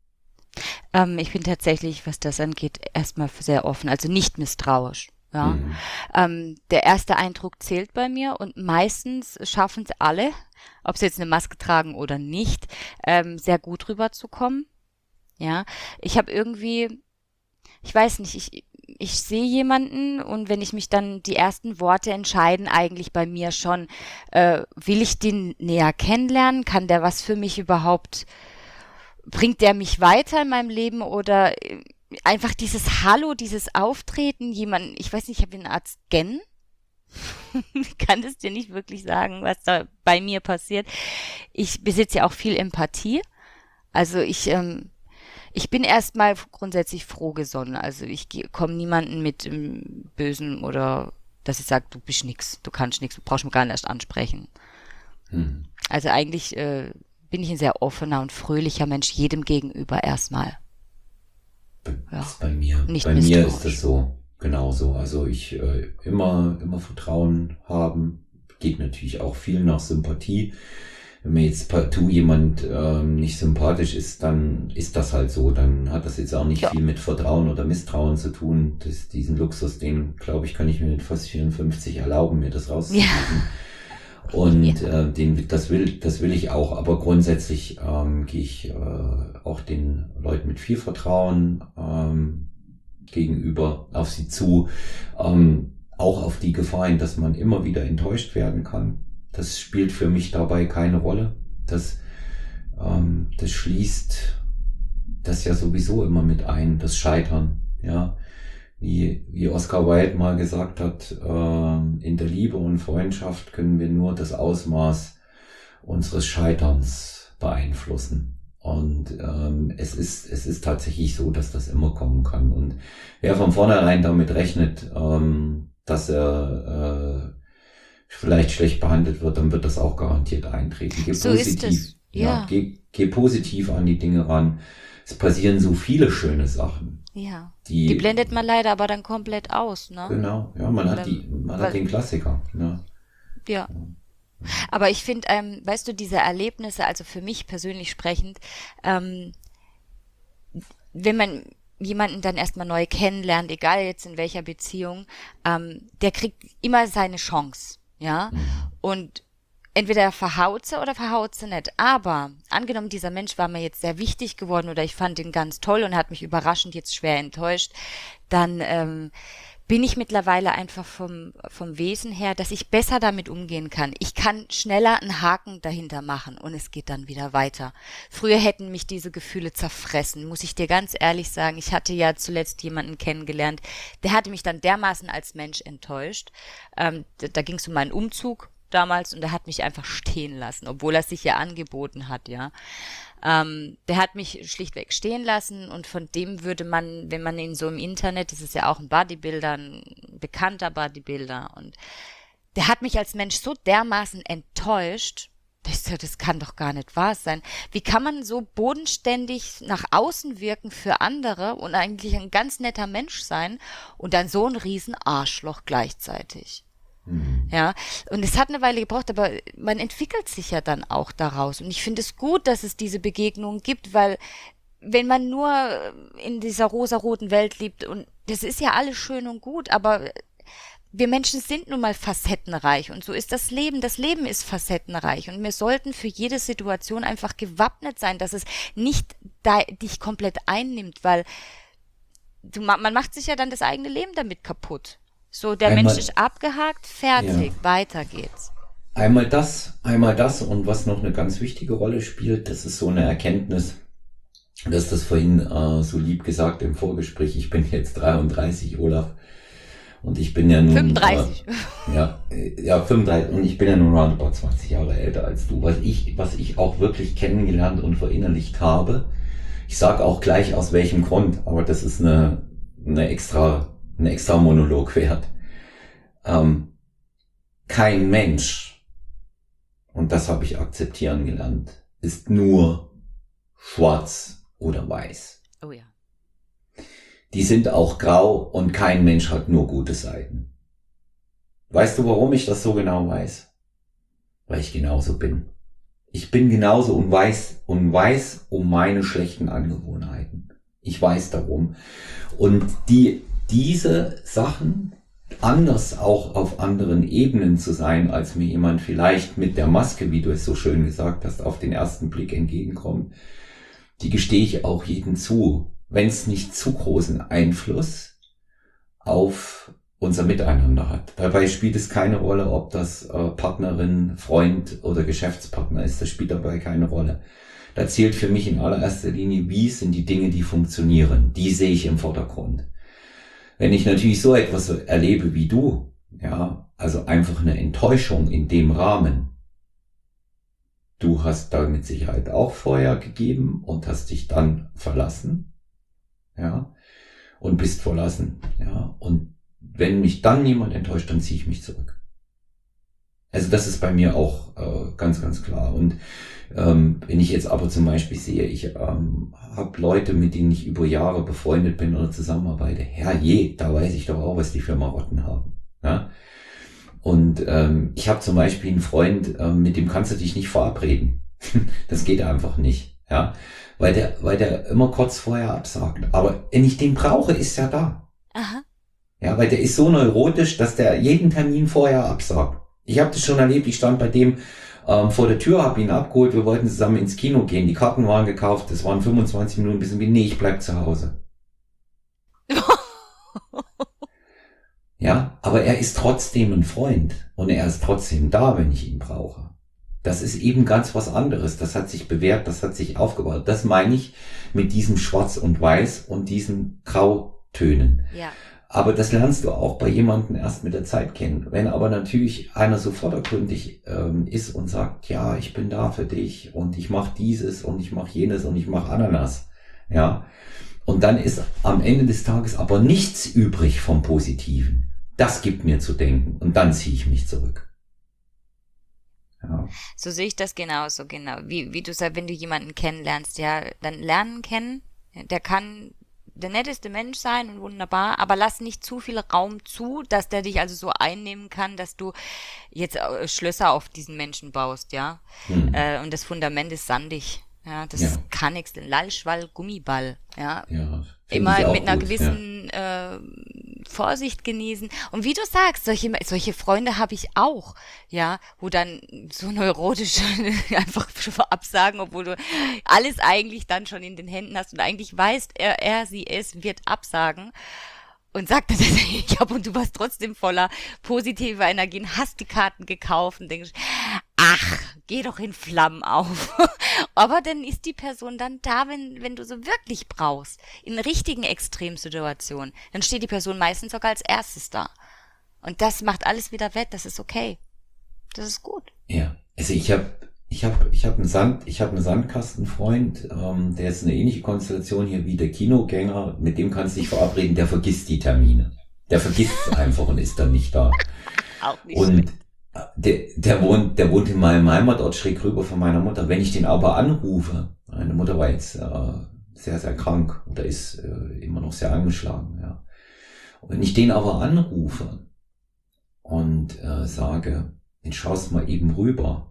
Ich bin tatsächlich, was das angeht, erstmal sehr offen, also nicht misstrauisch. Ja. Der erste Eindruck zählt bei mir und meistens schaffen es alle, ob sie jetzt eine Maske tragen oder nicht, sehr gut rüberzukommen. Ja, ich habe irgendwie, ich weiß nicht, ich sehe jemanden und wenn ich mich dann die ersten Worte entscheiden, eigentlich bei mir schon, will ich den näher kennenlernen? Kann der was für mich überhaupt, bringt der mich weiter in meinem Leben oder einfach dieses Hallo, dieses Auftreten, jemand, ich weiß nicht, ich habe eine Art Scan. Ich kann es dir nicht wirklich sagen, was da bei mir passiert. Ich besitze ja auch viel Empathie. Also ich bin erstmal grundsätzlich frohgesonnen. Also ich komme niemanden mit Bösen oder dass ich sage, du bist nix, du kannst nix, du brauchst mich gar nicht erst ansprechen. Hm. Also eigentlich bin ich ein sehr offener und fröhlicher Mensch jedem gegenüber erstmal. Das ist Ja, nicht bei mir ist das misstrauisch. so, genauso. Also ich immer Vertrauen haben, geht natürlich auch viel nach Sympathie. Wenn mir jetzt partout jemand nicht sympathisch ist, dann ist das halt so. Dann hat das jetzt auch nicht Ja, viel mit Vertrauen oder Misstrauen zu tun. Diesen Luxus, den, glaube ich, kann ich mir mit fast 54 erlauben, mir das ja, rauszusuchen. ja. Und das will ich auch. Aber grundsätzlich gehe ich auch den Leuten mit viel Vertrauen gegenüber auf sie zu. Auch auf die Gefahr hin, dass man immer wieder enttäuscht werden kann. Das spielt für mich dabei keine Rolle. Das schließt das ja sowieso immer mit ein, das Scheitern. Ja, wie Oscar Wilde mal gesagt hat, in der Liebe und Freundschaft können wir nur das Ausmaß unseres Scheiterns beeinflussen. Und es ist tatsächlich so, dass das immer kommen kann. Und wer von vornherein damit rechnet, dass er vielleicht schlecht behandelt wird, dann wird das auch garantiert eintreten. So ist es. Ja, Geh positiv an die Dinge ran. Es passieren so viele schöne Sachen, ja. Die die, blendet man leider aber dann komplett aus, ne? genau, ja, man hat Weil, den Klassiker, ne? ja. Aber ich finde, weißt du, diese Erlebnisse, also für mich persönlich sprechend, ähm, wenn man jemanden dann erstmal neu kennenlernt, egal jetzt in welcher Beziehung, der kriegt immer seine Chance, ja. Mhm. Und entweder er verhaut sie oder verhaut sie nicht. Aber angenommen, dieser Mensch war mir jetzt sehr wichtig geworden oder ich fand ihn ganz toll und hat mich überraschend jetzt schwer enttäuscht, dann bin ich mittlerweile einfach vom Wesen her, dass ich besser damit umgehen kann. Ich kann schneller einen Haken dahinter machen und es geht dann wieder weiter. Früher hätten mich diese Gefühle zerfressen, muss ich dir ganz ehrlich sagen. Ich hatte ja zuletzt jemanden kennengelernt, der hatte mich dann dermaßen als Mensch enttäuscht. Da ging es um meinen Umzug damals und er hat mich einfach stehen lassen, obwohl er sich ja angeboten hat, ja. Der hat mich schlichtweg stehen lassen und von dem würde man, wenn man ihn so im Internet, das ist ja auch ein Bodybuilder, ein bekannter Bodybuilder und der hat mich als Mensch so dermaßen enttäuscht, das kann doch gar nicht wahr sein. Wie kann man so bodenständig nach außen wirken für andere und eigentlich ein ganz netter Mensch sein und dann so ein riesen Arschloch gleichzeitig? Mhm. Ja, und es hat eine Weile gebraucht, aber man entwickelt sich ja dann auch daraus. Und ich finde es gut, dass es diese Begegnungen gibt, weil wenn man nur in dieser rosaroten Welt lebt und das ist ja alles schön und gut, aber wir Menschen sind nun mal facettenreich und so ist das Leben. Das Leben ist facettenreich und wir sollten für jede Situation einfach gewappnet sein, dass es nicht dich komplett einnimmt, weil man macht sich ja dann das eigene Leben damit kaputt. So, der Mensch Einmal, ist abgehakt, ja, fertig, weiter geht's. einmal das und was noch eine ganz wichtige Rolle spielt, das ist so eine Erkenntnis, dass das vorhin so lieb gesagt im Vorgespräch, ich bin jetzt 33, Olaf, und ich bin ja nun, 35. ja, 35, und ich bin ja nun roundabout 20 Jahre älter als du. Was ich auch wirklich kennengelernt und verinnerlicht habe, ich sage auch gleich aus welchem Grund, aber das ist ein extra Monolog wert. Ähm, Kein Mensch, und das habe ich akzeptieren gelernt, ist nur schwarz oder weiß. Oh ja. Die sind auch grau und kein Mensch hat nur gute Seiten. Weißt du, warum ich das so genau weiß? Weil ich genauso bin. Ich bin genauso und weiß um meine schlechten Angewohnheiten. Ich weiß darum. Und diese Sachen, anders auch auf anderen Ebenen zu sein, als mir jemand vielleicht mit der Maske, wie du es so schön gesagt hast, auf den ersten Blick entgegenkommt, die gestehe ich auch jedem zu. Wenn es nicht zu großen Einfluss auf unser Miteinander hat. Dabei spielt es keine Rolle, ob das Partnerin, Freund oder Geschäftspartner ist. Das spielt dabei keine Rolle. Da zählt für mich in allererster Linie, wie sind die Dinge, die funktionieren. Die sehe ich im Vordergrund. Wenn ich natürlich so etwas erlebe wie du, ja, also einfach eine Enttäuschung in dem Rahmen. Du hast da mit Sicherheit auch Feuer gegeben und hast dich dann verlassen, ja, und bist verlassen, ja. Und wenn mich dann jemand enttäuscht, dann ziehe ich mich zurück. Also das ist bei mir auch ganz, ganz klar. Und wenn ich jetzt aber zum Beispiel sehe, ich habe Leute, mit denen ich über Jahre befreundet bin oder zusammenarbeite, herrje, da weiß ich doch auch, was die für Marotten haben. Ja? Und ich habe zum Beispiel einen Freund, mit dem kannst du dich nicht verabreden. Das geht einfach nicht. Ja? Weil der immer kurz vorher absagt. Aber wenn ich den brauche, ist er da. Aha. Ja, weil der ist so neurotisch, dass der jeden Termin vorher absagt. Ich habe das schon erlebt, ich stand bei dem vor der Tür, habe ihn abgeholt, wir wollten zusammen ins Kino gehen, die Karten waren gekauft, das waren 25 Minuten, bis wie, nee, ich bleib zu Hause. Ja, aber er ist trotzdem ein Freund und er ist trotzdem da, wenn ich ihn brauche. Das ist eben ganz was anderes, das hat sich bewährt, das hat sich aufgebaut. Das meine ich mit diesem Schwarz und Weiß und diesen Grautönen. Ja. Aber das lernst du auch bei jemandem erst mit der Zeit kennen. Wenn aber natürlich einer so vordergründig ist und sagt, ja, ich bin da für dich und ich mache dieses und ich mache jenes und ich mache Ananas, ja, und dann ist am Ende des Tages aber nichts übrig vom Positiven. Das gibt mir zu denken und dann ziehe ich mich zurück. Ja. So sehe ich das genauso, genau. Wie du sagst, wenn du jemanden kennenlernst, ja, dann lernen kennen, der kann der netteste Mensch sein und wunderbar, aber lass nicht zu viel Raum zu, dass der dich also so einnehmen kann, dass du jetzt Schlösser auf diesen Menschen baust, ja. Und das Fundament ist sandig. Ja, das Ja. kann nichts. Lallschwall, Gummiball, ja. Ja, finde ich Immer auch mit einer gut, gewissen Vorsicht genießen. Und wie du sagst, solche Freunde habe ich auch, ja, wo dann so neurotisch einfach absagen, obwohl du alles eigentlich dann schon in den Händen hast und eigentlich weißt, sie, es wird absagen. Und sagte, ich hab und du warst trotzdem voller positiver Energien, hast die Karten gekauft und denkst, ach, geh doch in Flammen auf. Aber dann ist die Person dann da, wenn du so wirklich brauchst. In richtigen Extremsituationen. Dann steht die Person meistens sogar als erstes da. Und das macht alles wieder wett, das ist okay. Das ist gut. Ja, also ich hab einen Sandkastenfreund, der ist eine ähnliche Konstellation hier wie der Kinogänger, mit dem kannst du dich verabreden, der vergisst die Termine. Der vergisst es einfach und ist dann nicht da. Auch nicht Und der wohnt in meinem Heimatort schräg rüber von meiner Mutter. Wenn ich den aber anrufe, meine Mutter war jetzt sehr, sehr krank oder ist immer noch sehr angeschlagen, ja. Und wenn ich den aber anrufe und sage, den schaust mal eben rüber,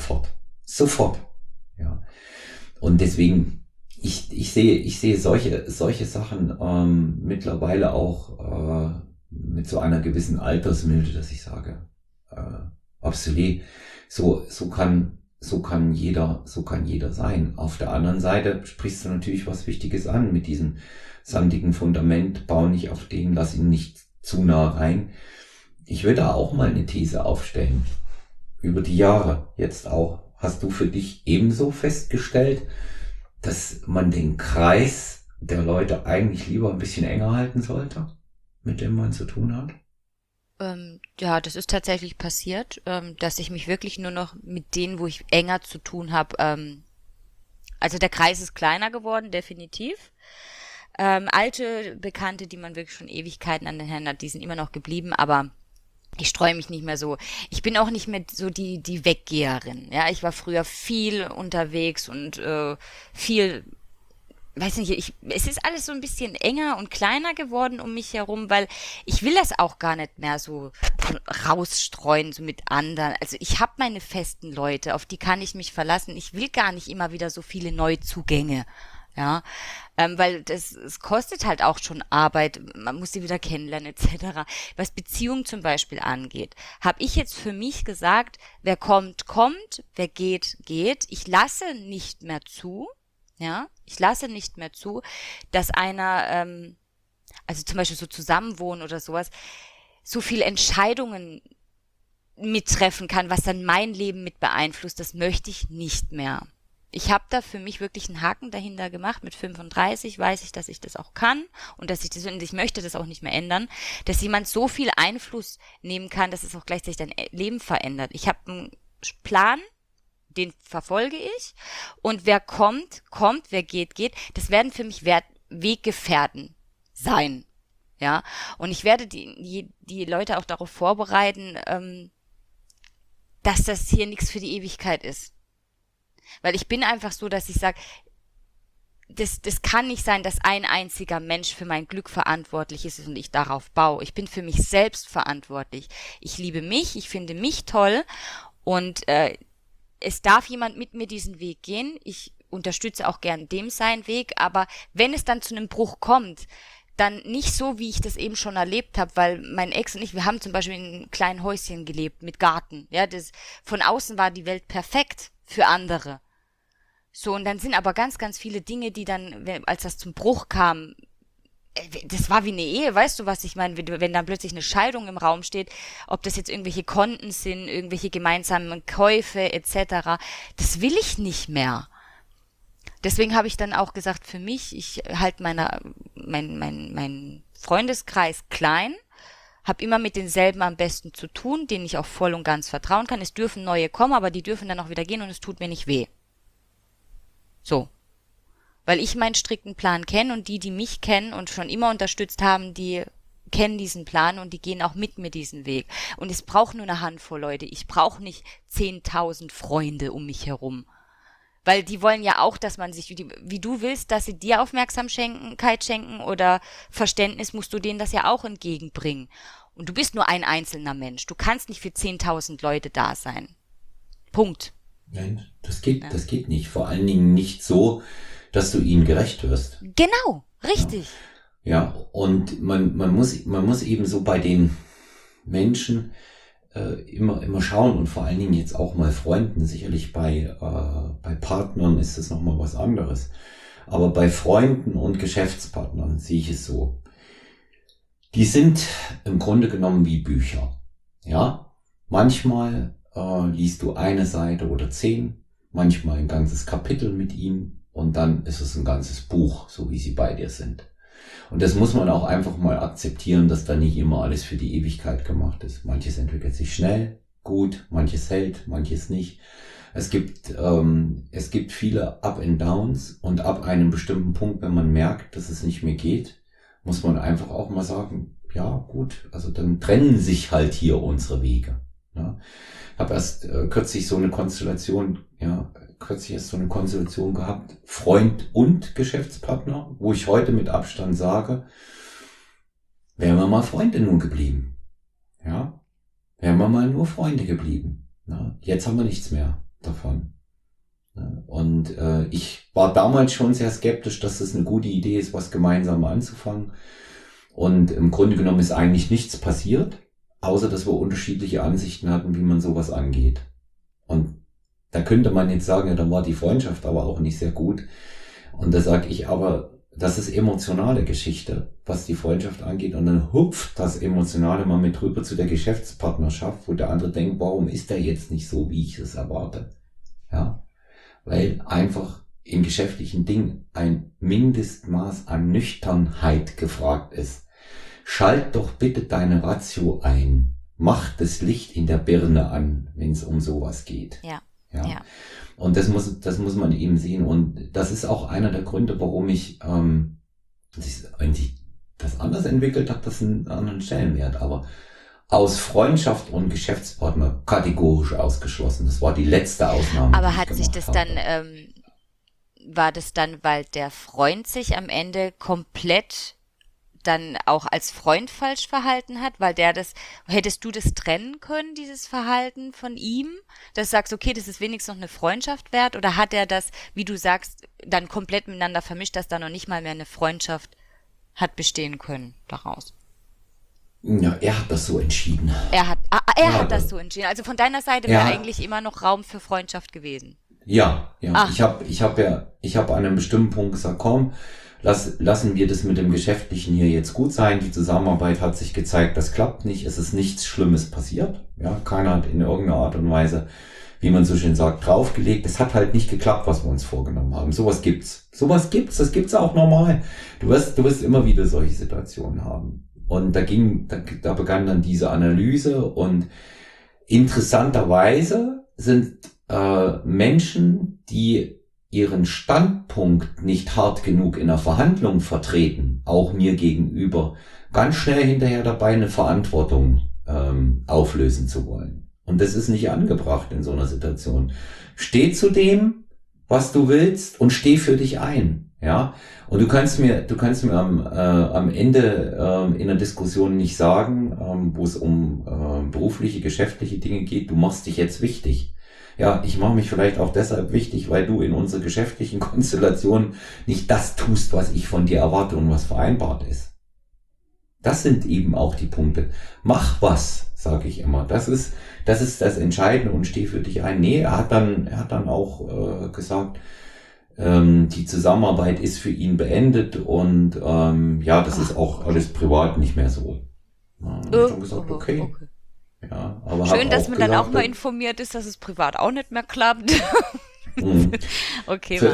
Sofort. Ja. Und deswegen, ich sehe solche Sachen mittlerweile auch mit so einer gewissen Altersmilde, dass ich sage, absolut, so kann jeder sein. Auf der anderen Seite sprichst du natürlich was Wichtiges an mit diesem sandigen Fundament, bau nicht auf den, lass ihn nicht zu nah rein. Ich will da auch mal eine These aufstellen. Über die Jahre jetzt auch. Hast du für dich ebenso festgestellt, dass man den Kreis der Leute eigentlich lieber ein bisschen enger halten sollte, mit dem man zu tun hat? Ja, das ist tatsächlich passiert, dass ich mich wirklich nur noch mit denen, wo ich enger zu tun habe, also der Kreis ist kleiner geworden, definitiv. Alte Bekannte, die man wirklich schon Ewigkeiten an den Händen hat, die sind immer noch geblieben, aber ich streue mich nicht mehr so. Ich bin auch nicht mehr so die Weggeherin. Ja, ich war früher viel unterwegs und viel, weiß nicht, es ist alles so ein bisschen enger und kleiner geworden um mich herum, weil ich will das auch gar nicht mehr so rausstreuen, so mit anderen. Also ich habe meine festen Leute, auf die kann ich mich verlassen. Ich will gar nicht immer wieder so viele Neuzugänge. Ja, weil es kostet halt auch schon Arbeit, man muss sie wieder kennenlernen etc. Was Beziehung zum Beispiel angeht, habe ich jetzt für mich gesagt, wer kommt, kommt, wer geht, geht. Ich lasse nicht mehr zu, ja, dass einer Also zum Beispiel so Zusammenwohnen oder sowas, so viel Entscheidungen mittreffen kann, was dann mein Leben mit beeinflusst, das möchte ich nicht mehr. Ich habe da für mich wirklich einen Haken dahinter gemacht. Mit 35 weiß ich, dass ich das auch kann und und ich möchte das auch nicht mehr ändern, dass jemand so viel Einfluss nehmen kann, dass es auch gleichzeitig dein Leben verändert. Ich habe einen Plan, den verfolge ich und wer kommt, wer geht. Das werden für mich Weggefährten sein. Ja, und ich werde die Leute auch darauf vorbereiten, dass das hier nichts für die Ewigkeit ist. Weil ich bin einfach so, dass ich sage, das kann nicht sein, dass ein einziger Mensch für mein Glück verantwortlich ist und ich darauf baue. Ich bin für mich selbst verantwortlich. Ich liebe mich, ich finde mich toll und es darf jemand mit mir diesen Weg gehen. Ich unterstütze auch gern dem seinen Weg, aber wenn es dann zu einem Bruch kommt, dann nicht so, wie ich das eben schon erlebt habe, weil mein Ex und ich, wir haben zum Beispiel in einem kleinen Häuschen gelebt mit Garten. Ja, von außen war die Welt perfekt für andere. So, und dann sind aber ganz, ganz viele Dinge, die dann, als das zum Bruch kam, das war wie eine Ehe, weißt du, was ich meine? Wenn dann plötzlich eine Scheidung im Raum steht, ob das jetzt irgendwelche Konten sind, irgendwelche gemeinsamen Käufe etc., das will ich nicht mehr. Deswegen habe ich dann auch gesagt, für mich, ich halte mein Freundeskreis klein, habe immer mit denselben am besten zu tun, denen ich auch voll und ganz vertrauen kann. Es dürfen neue kommen, aber die dürfen dann auch wieder gehen und es tut mir nicht weh. So. Weil ich meinen strikten Plan kenne und die mich kennen und schon immer unterstützt haben, die kennen diesen Plan und die gehen auch mit mir diesen Weg. Und es braucht nur eine Handvoll Leute. Ich brauche nicht 10.000 Freunde um mich herum. Weil die wollen ja auch, dass man sich, wie du willst, dass sie dir Aufmerksamkeit schenken oder Verständnis, musst du denen das ja auch entgegenbringen. Und du bist nur ein einzelner Mensch. Du kannst nicht für 10.000 Leute da sein. Punkt. Nein, das geht nicht. Vor allen Dingen nicht so, dass du ihnen gerecht wirst. Genau, richtig. Ja, und man muss eben so bei den Menschen immer schauen und vor allen Dingen jetzt auch mal Freunden. Sicherlich bei Partnern ist das nochmal was anderes. Aber bei Freunden und Geschäftspartnern sehe ich es so. Die sind im Grunde genommen wie Bücher. Ja, manchmal liest du eine Seite oder 10, manchmal ein ganzes Kapitel mit ihnen und dann ist es ein ganzes Buch, so wie sie bei dir sind. Und das muss man auch einfach mal akzeptieren, dass da nicht immer alles für die Ewigkeit gemacht ist. Manches entwickelt sich schnell, gut, manches hält, manches nicht. Es gibt viele Up and Downs und ab einem bestimmten Punkt, wenn man merkt, dass es nicht mehr geht, muss man einfach auch mal sagen, ja gut, also dann trennen sich halt hier unsere Wege. Ja. Ich habe erst kürzlich so eine Konstellation gehabt, Freund und Geschäftspartner, wo ich heute mit Abstand sage, wären wir mal Freunde nun geblieben. Ja, wären wir mal nur Freunde geblieben. Ja, jetzt haben wir nichts mehr davon. Ja, und ich war damals schon sehr skeptisch, dass es eine gute Idee ist, was gemeinsam anzufangen. Und im Grunde genommen ist eigentlich nichts passiert, außer dass wir unterschiedliche Ansichten hatten, wie man sowas angeht. Und da könnte man jetzt sagen, ja, dann war die Freundschaft aber auch nicht sehr gut. Und da sage ich aber, das ist emotionale Geschichte, was die Freundschaft angeht. Und dann hupft das Emotionale mal mit rüber zu der Geschäftspartnerschaft, wo der andere denkt, warum ist der jetzt nicht so, wie ich es erwarte? Ja, weil einfach in geschäftlichen Dingen ein Mindestmaß an Nüchternheit gefragt ist. Schalt doch bitte deine Ratio ein. Mach das Licht in der Birne an, wenn es um sowas geht. Ja. Ja. Und das muss man eben sehen. Und das ist auch einer der Gründe, warum ich eigentlich das anders entwickelt habe, das einen anderen Stellenwert. Aber aus Freundschaft und Geschäftspartner kategorisch ausgeschlossen. Das war die letzte Ausnahme. Aber hat sich das dann, war das dann, weil der Freund sich am Ende komplett dann auch als Freund falsch verhalten hat, weil hättest du das trennen können, dieses Verhalten von ihm, dass du sagst, okay, das ist wenigstens noch eine Freundschaft wert, oder hat er das, wie du sagst, dann komplett miteinander vermischt, dass da noch nicht mal mehr eine Freundschaft hat bestehen können daraus? Ja, er hat das so entschieden. Er hat das so entschieden. Also von deiner Seite wäre eigentlich immer noch Raum für Freundschaft gewesen. Ja. Ach. Ich hab an einem bestimmten Punkt gesagt, komm, lassen wir das mit dem Geschäftlichen hier jetzt gut sein. Die Zusammenarbeit hat sich gezeigt, das klappt nicht. Es ist nichts Schlimmes passiert. Ja, keiner hat in irgendeiner Art und Weise, wie man so schön sagt, draufgelegt. Es hat halt nicht geklappt, was wir uns vorgenommen haben. Sowas gibt's. Das gibt's auch normal. Du wirst immer wieder solche Situationen haben. Und da begann dann diese Analyse, und interessanterweise sind Menschen, die ihren Standpunkt nicht hart genug in der Verhandlung vertreten, auch mir gegenüber, ganz schnell hinterher dabei, eine Verantwortung auflösen zu wollen. Und das ist nicht angebracht in so einer Situation. Steh zu dem, was du willst, und steh für dich ein. Ja, und du kannst mir am Ende in der Diskussion nicht sagen, wo es um berufliche, geschäftliche Dinge geht, du machst dich jetzt wichtig. Ja, ich mache mich vielleicht auch deshalb wichtig, weil du in unserer geschäftlichen Konstellation nicht das tust, was ich von dir erwarte und was vereinbart ist. Das sind eben auch die Punkte. Mach was, sage ich immer. Das ist das Entscheidende, und steh für dich ein. Nee, er hat dann auch gesagt, die Zusammenarbeit ist für ihn beendet, und das ist auch alles privat nicht mehr so. Ja, ich habe dann gesagt, okay. Ja, aber schön, dass man dann auch mal informiert ist, dass es privat auch nicht mehr klappt. Okay,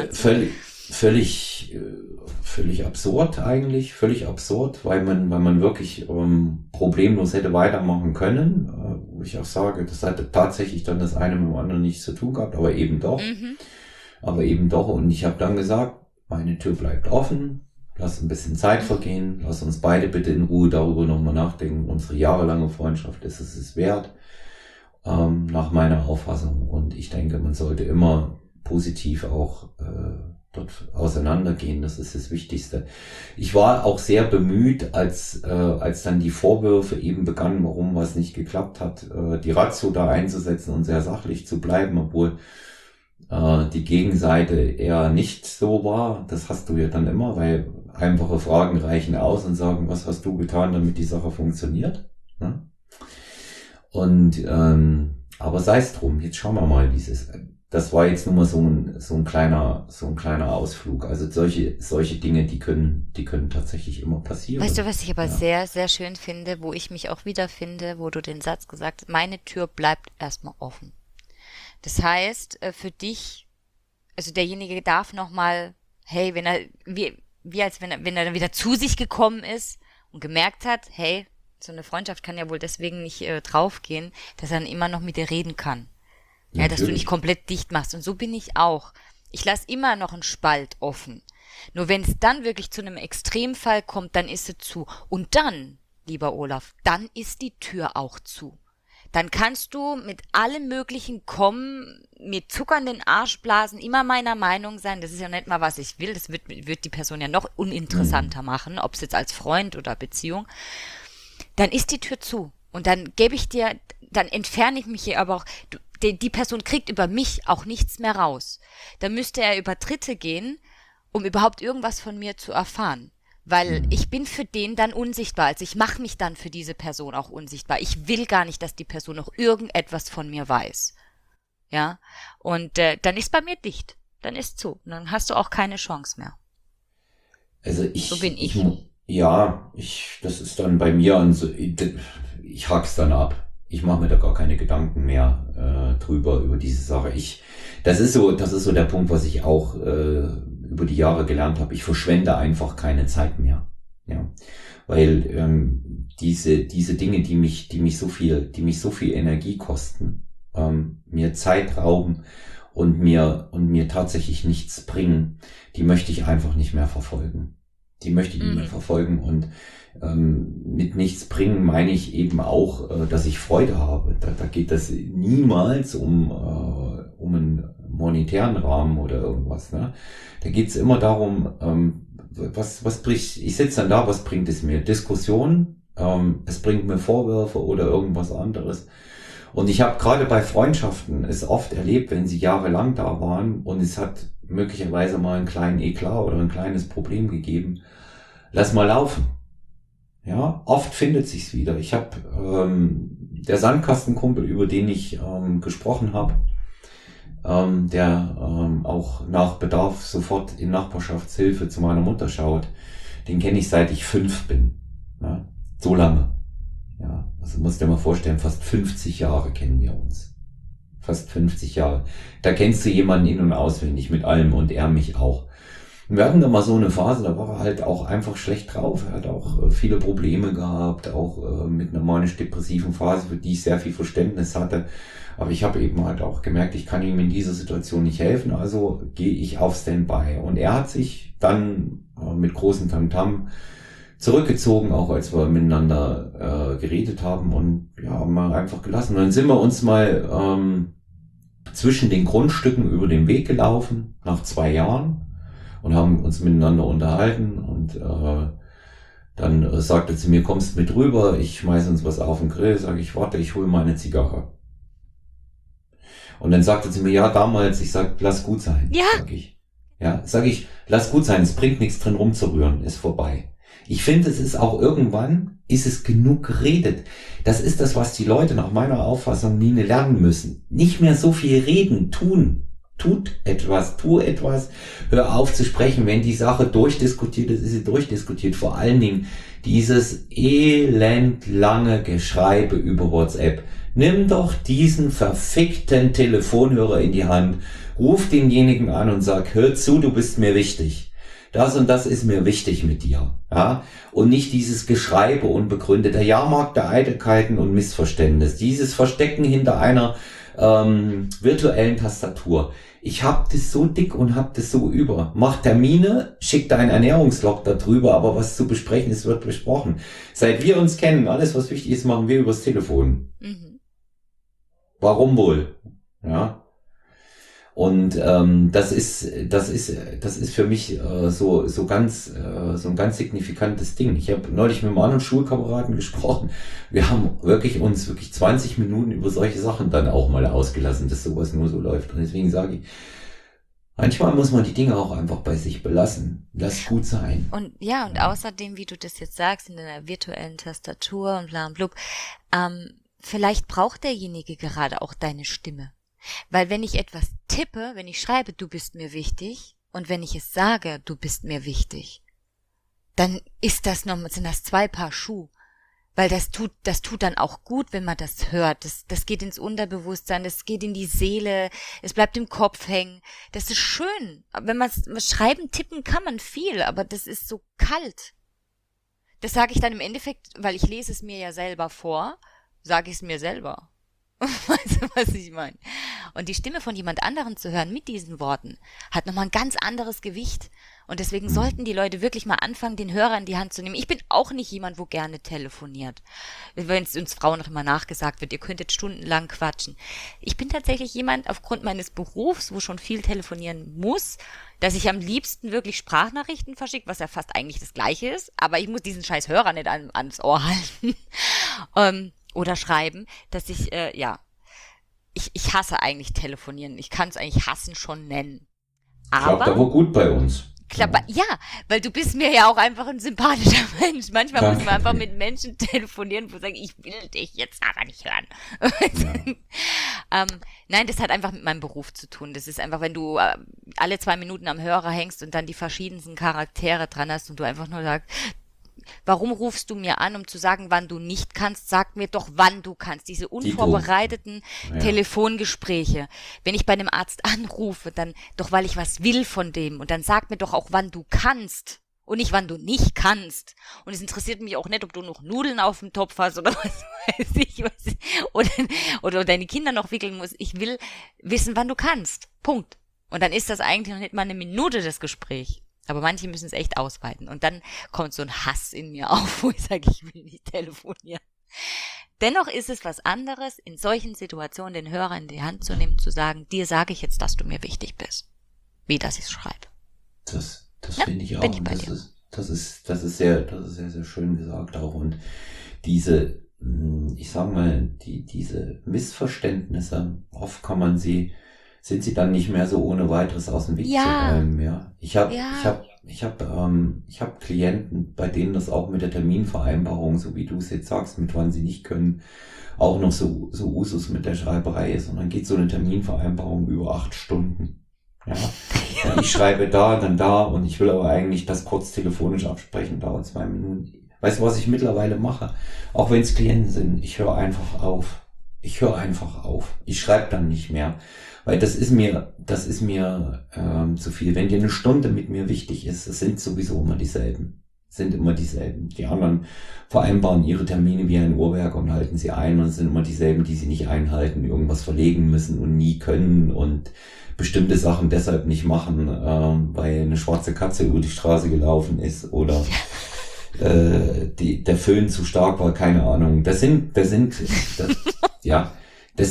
völlig absurd eigentlich, völlig absurd, weil man wirklich problemlos hätte weitermachen können. Wo ich auch sage, das hatte tatsächlich dann das eine mit dem anderen nichts zu tun gehabt, aber eben doch. Und ich habe dann gesagt, meine Tür bleibt offen. Lass ein bisschen Zeit vergehen, lass uns beide bitte in Ruhe darüber nochmal nachdenken. Unsere jahrelange Freundschaft ist es wert, nach meiner Auffassung. Und ich denke, man sollte immer positiv auch dort auseinandergehen. Das ist das Wichtigste. Ich war auch sehr bemüht, als dann die Vorwürfe eben begannen, warum was nicht geklappt hat, die Ratio da einzusetzen und sehr sachlich zu bleiben, obwohl die Gegenseite eher nicht so war. Das hast du ja dann immer, weil einfache Fragen reichen aus und sagen, was hast du getan, damit die Sache funktioniert? Ne? Und aber sei es drum, jetzt schauen wir mal, das war jetzt nur mal so ein kleiner Ausflug. Also solche Dinge, die können tatsächlich immer passieren. Weißt du, was ich aber sehr, sehr schön finde, wo ich mich auch wiederfinde, wo du den Satz gesagt hast, meine Tür bleibt erstmal offen. Das heißt, für dich, also derjenige darf nochmal, hey, wenn er dann wieder zu sich gekommen ist und gemerkt hat, hey, so eine Freundschaft kann ja wohl deswegen nicht draufgehen, dass er dann immer noch mit dir reden kann. Ja, dass du nicht komplett dicht machst. Und so bin ich auch. Ich lasse immer noch einen Spalt offen. Nur wenn es dann wirklich zu einem Extremfall kommt, dann ist sie zu. Und dann, lieber Olaf, dann ist die Tür auch zu. Dann kannst du mit allem Möglichen kommen, mir Zucker in den Arsch blasen, immer meiner Meinung sein. Das ist ja nicht mal, was ich will. Das wird die Person ja noch uninteressanter machen, ob es jetzt als Freund oder Beziehung. Dann ist die Tür zu. Und dann dann entferne ich mich hier aber auch. Die Person kriegt über mich auch nichts mehr raus. Dann müsste er über Dritte gehen, um überhaupt irgendwas von mir zu erfahren. Weil ich bin für den dann unsichtbar. Also ich mache mich dann für diese Person auch unsichtbar. Ich will gar nicht, dass die Person noch irgendetwas von mir weiß. Ja, und dann ist bei mir dicht. Dann ist zu. Und dann hast du auch keine Chance mehr. Also so bin ich. Das ist dann bei mir, und so, ich hack's dann ab. Ich mache mir da gar keine Gedanken mehr über diese Sache. Das ist so der Punkt, was ich auch über die Jahre gelernt habe. Ich verschwende einfach keine Zeit mehr. Ja, weil diese Dinge, die mich so viel Energie kosten, mir Zeit rauben und mir tatsächlich nichts bringen, die möchte ich einfach nicht mehr verfolgen. Und mit nichts bringen meine ich eben auch, dass ich Freude habe. Da geht es niemals um einen monetären Rahmen oder irgendwas. Ne? Da geht es immer darum, ich sitze dann da, was bringt es mir? Diskussionen, es bringt mir Vorwürfe oder irgendwas anderes. Und ich habe gerade bei Freundschaften es oft erlebt, wenn sie jahrelang da waren und es hat möglicherweise mal einen kleinen Eklat oder ein kleines Problem gegeben. Lass mal laufen. Ja, oft findet sich's wieder. Ich habe der Sandkastenkumpel, über den ich gesprochen habe, der auch nach Bedarf sofort in Nachbarschaftshilfe zu meiner Mutter schaut, den kenne ich seit ich 5 bin. Ja? So lange. Ja, also musst dir mal vorstellen, fast 50 Jahre kennen wir uns. Fast 50 Jahre. Da kennst du jemanden in- und auswendig mit allem und er mich auch. Und wir hatten da mal so eine Phase, da war er halt auch einfach schlecht drauf. Er hat auch viele Probleme gehabt, auch mit einer manisch-depressiven Phase, für die ich sehr viel Verständnis hatte. Aber ich habe eben halt auch gemerkt, ich kann ihm in dieser Situation nicht helfen, also gehe ich auf Standby. Und er hat sich dann mit großem Tamtam zurückgezogen, auch als wir miteinander geredet haben und ja, haben wir einfach gelassen. Und dann sind wir uns mal zwischen den Grundstücken über den Weg gelaufen, nach 2 Jahren, und haben uns miteinander unterhalten und dann sagte sie mir, kommst mit rüber, ich schmeiß uns was auf den Grill, sage ich, warte, ich hole meine Zigarre. Und dann sagte sie mir, ja, damals, ich sag, lass gut sein, Ja. sag ich. Ja, sag ich, lass gut sein, es bringt nichts drin rumzurühren, ist vorbei. Ich finde, es ist auch irgendwann, ist es genug geredet. Das ist das, was die Leute nach meiner Auffassung nie lernen müssen. Nicht mehr so viel reden, tun. Tut etwas, tu etwas, hör auf zu sprechen. Wenn die Sache durchdiskutiert ist, ist sie durchdiskutiert. Vor allen Dingen dieses elendlange Geschreibe über WhatsApp. Nimm doch diesen verfickten Telefonhörer in die Hand, ruf denjenigen an und sag, hör zu, du bist mir wichtig. Das und das ist mir wichtig mit dir, ja, und nicht dieses Geschreibe unbegründeter Jahrmarkt der Eitelkeiten und Missverständnis, dieses Verstecken hinter einer virtuellen Tastatur. Ich hab das so dick und hab das so über. Mach Termine, schick deinen Ernährungslog darüber, aber was zu besprechen ist, wird besprochen. Seit wir uns kennen, alles was wichtig ist, machen wir übers Telefon. Mhm. Warum wohl? Ja. Und das ist für mich so ein ganz signifikantes Ding. Ich habe neulich mit einem anderen Schulkameraden gesprochen. Wir haben wirklich 20 Minuten über solche Sachen dann auch mal ausgelassen, dass sowas nur so läuft. Und deswegen sage ich, manchmal muss man die Dinge auch einfach bei sich belassen. Lass gut sein. Und ja, und außerdem, wie du das jetzt sagst, in deiner virtuellen Tastatur und bla und blub, vielleicht braucht derjenige gerade auch deine Stimme. Weil wenn ich etwas tippe, wenn ich schreibe, du bist mir wichtig, und wenn ich es sage, du bist mir wichtig, dann sind das 2 Paar Schuh. Weil das tut dann auch gut, wenn man das hört. Das geht ins Unterbewusstsein, das geht in die Seele, es bleibt im Kopf hängen. Das ist schön. Wenn man schreiben, tippen kann man viel, aber das ist so kalt. Das sage ich dann im Endeffekt, weil ich lese es mir ja selber vor, sage ich es mir selber. Weißt du, was ich meine? Und die Stimme von jemand anderen zu hören mit diesen Worten hat nochmal ein ganz anderes Gewicht. Und deswegen sollten die Leute wirklich mal anfangen, den Hörer in die Hand zu nehmen. Ich bin auch nicht jemand, wo gerne telefoniert. Wenn es uns Frauen noch immer nachgesagt wird, ihr könntet stundenlang quatschen. Ich bin tatsächlich jemand, aufgrund meines Berufs, wo schon viel telefonieren muss, dass ich am liebsten wirklich Sprachnachrichten verschicke, was ja fast eigentlich das Gleiche ist. Aber ich muss diesen scheiß Hörer nicht ans Ohr halten. Oder schreiben, dass ich hasse eigentlich telefonieren. Ich kann es eigentlich hassen schon nennen. Klappt aber gut bei uns. Ja, weil du bist mir ja auch einfach ein sympathischer Mensch. Manchmal Ja. muss man einfach mit Menschen telefonieren, wo sagen, ich will dich jetzt aber nicht hören. Nein, das hat einfach mit meinem Beruf zu tun. Das ist einfach, wenn du alle 2 Minuten am Hörer hängst und dann die verschiedensten Charaktere dran hast und du einfach nur sagst, warum rufst du mir an, um zu sagen, wann du nicht kannst? Sag mir doch, wann du kannst. Diese unvorbereiteten Telefongespräche. Wenn ich bei einem Arzt anrufe, dann doch, weil ich was will von dem. Und dann sag mir doch auch, wann du kannst. Und nicht, wann du nicht kannst. Und es interessiert mich auch nicht, ob du noch Nudeln auf dem Topf hast oder was weiß ich. Oder deine Kinder noch wickeln musst. Ich will wissen, wann du kannst. Punkt. Und dann ist das eigentlich noch nicht mal eine Minute, das Gespräch. Aber manche müssen es echt ausweiten. Und dann kommt so ein Hass in mir auf, wo ich sage, ich will nicht telefonieren. Dennoch ist es was anderes, in solchen Situationen den Hörer in die Hand zu nehmen, zu sagen, dir sage ich jetzt, dass du mir wichtig bist. Wie dass ich es schreibe. Das finde ich auch. Und das ist sehr, sehr schön gesagt auch. Und diese, ich sag mal, diese Missverständnisse, oft kann man sie sind sie dann nicht mehr so ohne weiteres aus dem Weg zu Ja, räumen, ja. ja. Ich hab Klienten, bei denen das auch mit der Terminvereinbarung, so wie du es jetzt sagst, mit wann sie nicht können, auch noch so Usus mit der Schreiberei ist. Und dann geht so eine Terminvereinbarung über 8 Stunden. Ja. Ja, ich schreibe da, dann da und ich will aber eigentlich das kurz telefonisch absprechen, dauert 2 Minuten. Weißt du, was ich mittlerweile mache? Auch wenn es Klienten sind, ich höre einfach auf. Ich höre einfach auf. Ich schreibe dann nicht mehr. Weil das ist mir zu viel. Wenn dir eine Stunde mit mir wichtig ist, es sind sowieso immer dieselben. Sind immer dieselben. Die anderen vereinbaren ihre Termine wie ein Uhrwerk und halten sie ein und es sind immer dieselben, die sie nicht einhalten, irgendwas verlegen müssen und nie können und bestimmte Sachen deshalb nicht machen, weil eine schwarze Katze über die Straße gelaufen ist oder der Föhn zu stark war, keine Ahnung. Ja, das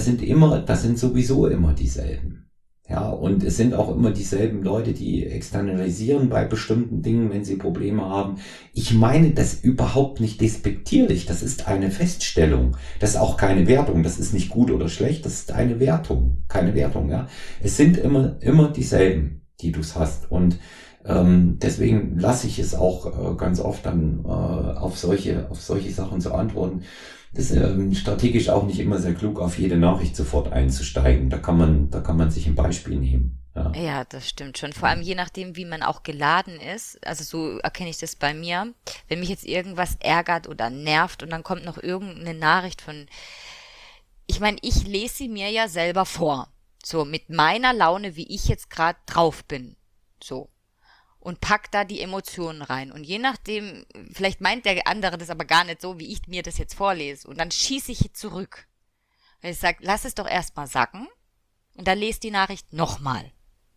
sind sowieso immer dieselben. Ja, und es sind auch immer dieselben Leute, die externalisieren bei bestimmten Dingen, wenn sie Probleme haben. Ich meine das überhaupt nicht despektierlich. Das ist eine Feststellung. Das ist auch keine Wertung. Das ist nicht gut oder schlecht. Das ist eine Wertung. Keine Wertung, ja. Es sind immer dieselben, die du hast. Und deswegen lasse ich es auch ganz oft dann auf solche Sachen zu antworten. Das ist strategisch auch nicht immer sehr klug, auf jede Nachricht sofort einzusteigen. Da kann man sich ein Beispiel nehmen. Ja. Ja, das stimmt schon. Vor allem je nachdem, wie man auch geladen ist. Also so erkenne ich das bei mir. Wenn mich jetzt irgendwas ärgert oder nervt und dann kommt noch irgendeine Nachricht von, ich meine, ich lese sie mir ja selber vor. So mit meiner Laune, wie ich jetzt gerade drauf bin. So. Und pack da die Emotionen rein. Und je nachdem, vielleicht meint der andere das aber gar nicht so, wie ich mir das jetzt vorlese. Und dann schieße ich zurück. Weil ich sage, lass es doch erstmal sacken und dann lest die Nachricht nochmal.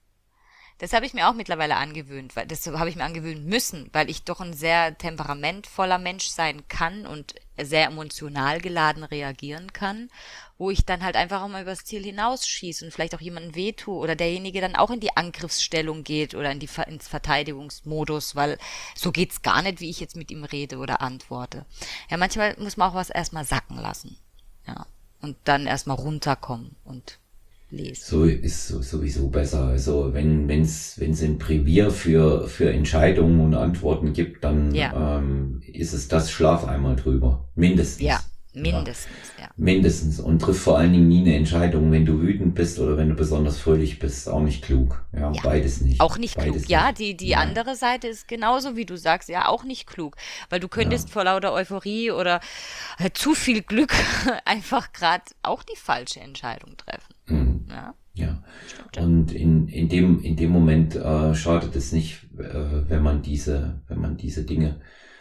Das habe ich mir auch mittlerweile angewöhnt, weil das habe ich mir angewöhnen müssen, weil ich doch ein sehr temperamentvoller Mensch sein kann und sehr emotional geladen reagieren kann, wo ich dann halt einfach auch mal übers Ziel hinausschieße und vielleicht auch jemandem wehtue oder derjenige dann auch in die Angriffsstellung geht oder ins Verteidigungsmodus, weil so geht's gar nicht, wie ich jetzt mit ihm rede oder antworte. Ja, manchmal muss man auch was erstmal sacken lassen. Ja. Und dann erstmal runterkommen und lesen. So ist sowieso besser. Also wenn's ein Brevier für Entscheidungen und Antworten gibt, dann Ja, ist es das Schlaf einmal drüber. Mindestens. ja, Ja. mindestens, ja. Mindestens. Und triff vor allen Dingen nie eine Entscheidung, wenn du wütend bist oder wenn du besonders fröhlich bist. Auch nicht klug. Ja, Ja, beides nicht. auch nicht klug. Beides Ja, nicht. die Nein. andere Seite ist genauso, wie du sagst, ja, auch nicht klug. Weil du Ja. könntest vor lauter Euphorie oder zu viel Glück einfach gerade auch die falsche Entscheidung treffen. Mhm. Ja, Ja. stimmt schon. Und in dem Moment schadet es nicht, wenn man diese Dinge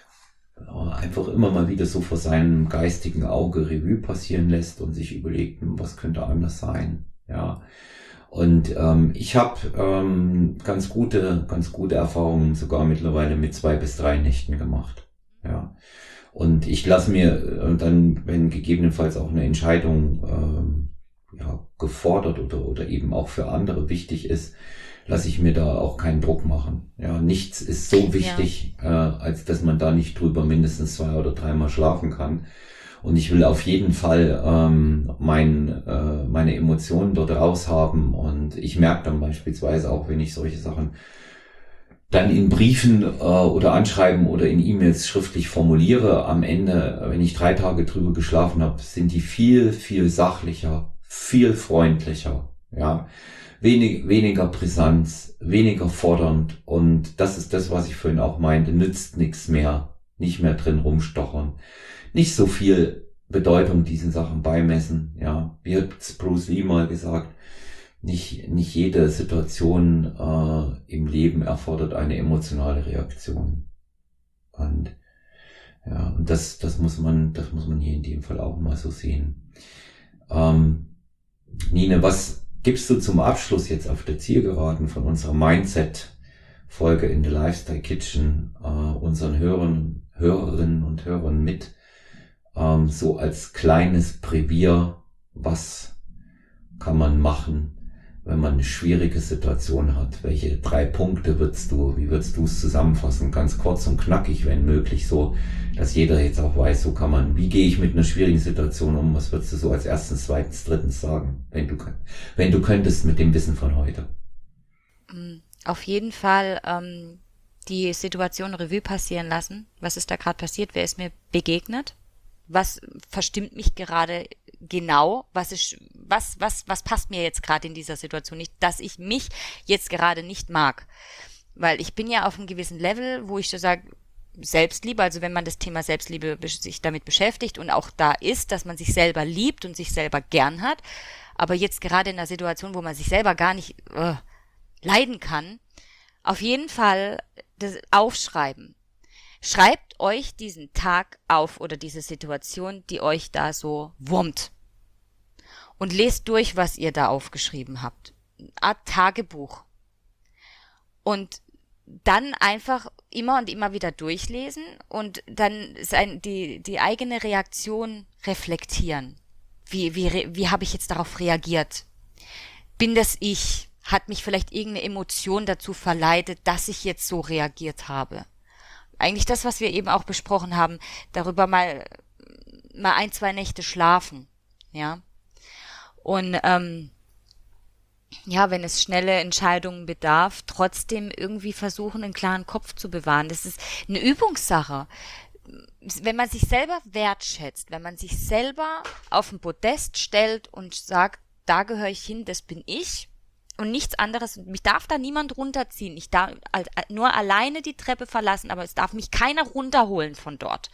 einfach immer mal wieder so vor seinem geistigen Auge Revue passieren lässt und sich überlegt, was könnte anders sein. Ja. Und ich habe ganz gute Erfahrungen sogar mittlerweile mit 2 bis 3 Nächten gemacht. Ja. Und ich lasse mir dann, wenn gegebenenfalls auch eine Entscheidung gefordert oder eben auch für andere wichtig ist, lasse ich mir da auch keinen Druck machen. Ja, nichts ist so Ja, wichtig, als dass man da nicht drüber mindestens 2 oder 3 Mal schlafen kann. Und ich will auf jeden Fall meine Emotionen dort raushaben. Und ich merke dann beispielsweise auch, wenn ich solche Sachen dann in Briefen oder Anschreiben oder in E-Mails schriftlich formuliere, am Ende, wenn ich 3 Tage drüber geschlafen habe, sind die viel sachlicher, viel freundlicher, ja, weniger Brisanz, weniger fordernd und das ist das, was ich vorhin auch meinte, nützt nichts mehr, nicht mehr drin rumstochern, nicht so viel Bedeutung diesen Sachen beimessen, ja, wie hat Bruce Lee mal gesagt, nicht jede Situation im Leben erfordert eine emotionale Reaktion. Und ja, und das muss man hier in dem Fall auch mal so sehen. Nine, was gibst du zum Abschluss jetzt auf der Zielgeraden von unserer Mindset-Folge in The Lifestyle Kitchen unseren Hörerinnen und Hörern mit, so als kleines Brevier, was kann man machen, wenn wenn man eine schwierige Situation hat? Welche 3 Punkte wie würdest du es zusammenfassen? Ganz kurz und knackig, wenn möglich, so, dass jeder jetzt auch weiß, wie gehe ich mit einer schwierigen Situation um? Was würdest du so als erstens, zweitens, drittens sagen, wenn du könntest mit dem Wissen von heute? Auf jeden Fall die Situation Revue passieren lassen. Was ist da gerade passiert? Wer ist mir begegnet? Was verstimmt mich gerade genau? Was passt mir jetzt gerade in dieser Situation nicht, dass ich mich jetzt gerade nicht mag? Weil ich bin ja auf einem gewissen Level, wo ich so sage, Selbstliebe, also wenn man das Thema Selbstliebe sich damit beschäftigt und auch da ist, dass man sich selber liebt und sich selber gern hat, aber jetzt gerade in einer Situation, wo man sich selber gar nicht leiden kann, auf jeden Fall das aufschreiben. Schreibt euch diesen Tag auf oder diese Situation, die euch da so wurmt. Und lest durch, was ihr da aufgeschrieben habt. Eine Art Tagebuch. Und dann einfach immer und immer wieder durchlesen und dann die eigene Reaktion reflektieren. Wie habe ich jetzt darauf reagiert? Bin das ich? Hat mich vielleicht irgendeine Emotion dazu verleitet, dass ich jetzt so reagiert habe? Eigentlich das, was wir eben auch besprochen haben, darüber mal 1, 2 Nächte schlafen, ja. Und wenn es schnelle Entscheidungen bedarf, trotzdem irgendwie versuchen, einen klaren Kopf zu bewahren. Das ist eine Übungssache. Wenn man sich selber wertschätzt, wenn man sich selber auf ein Podest stellt und sagt, da gehöre ich hin, das bin ich und nichts anderes, mich darf da niemand runterziehen. Ich darf nur alleine die Treppe verlassen, aber es darf mich keiner runterholen von dort.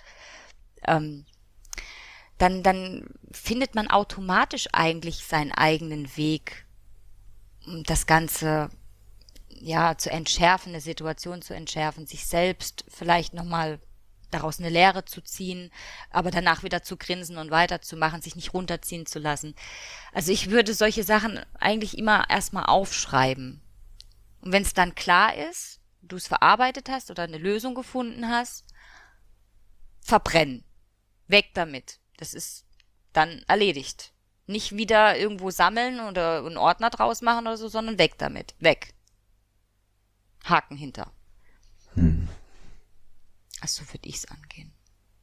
Dann findet man automatisch eigentlich seinen eigenen Weg, um das Ganze zu entschärfen, eine Situation zu entschärfen, sich selbst vielleicht nochmal daraus eine Lehre zu ziehen, aber danach wieder zu grinsen und weiterzumachen, sich nicht runterziehen zu lassen. Also ich würde solche Sachen eigentlich immer erstmal aufschreiben. Und wenn es dann klar ist, du es verarbeitet hast oder eine Lösung gefunden hast, verbrennen. Weg damit. Das ist dann erledigt. Nicht wieder irgendwo sammeln oder einen Ordner draus machen oder so, sondern weg damit. Weg. Haken hinter. Also so würde ich es angehen.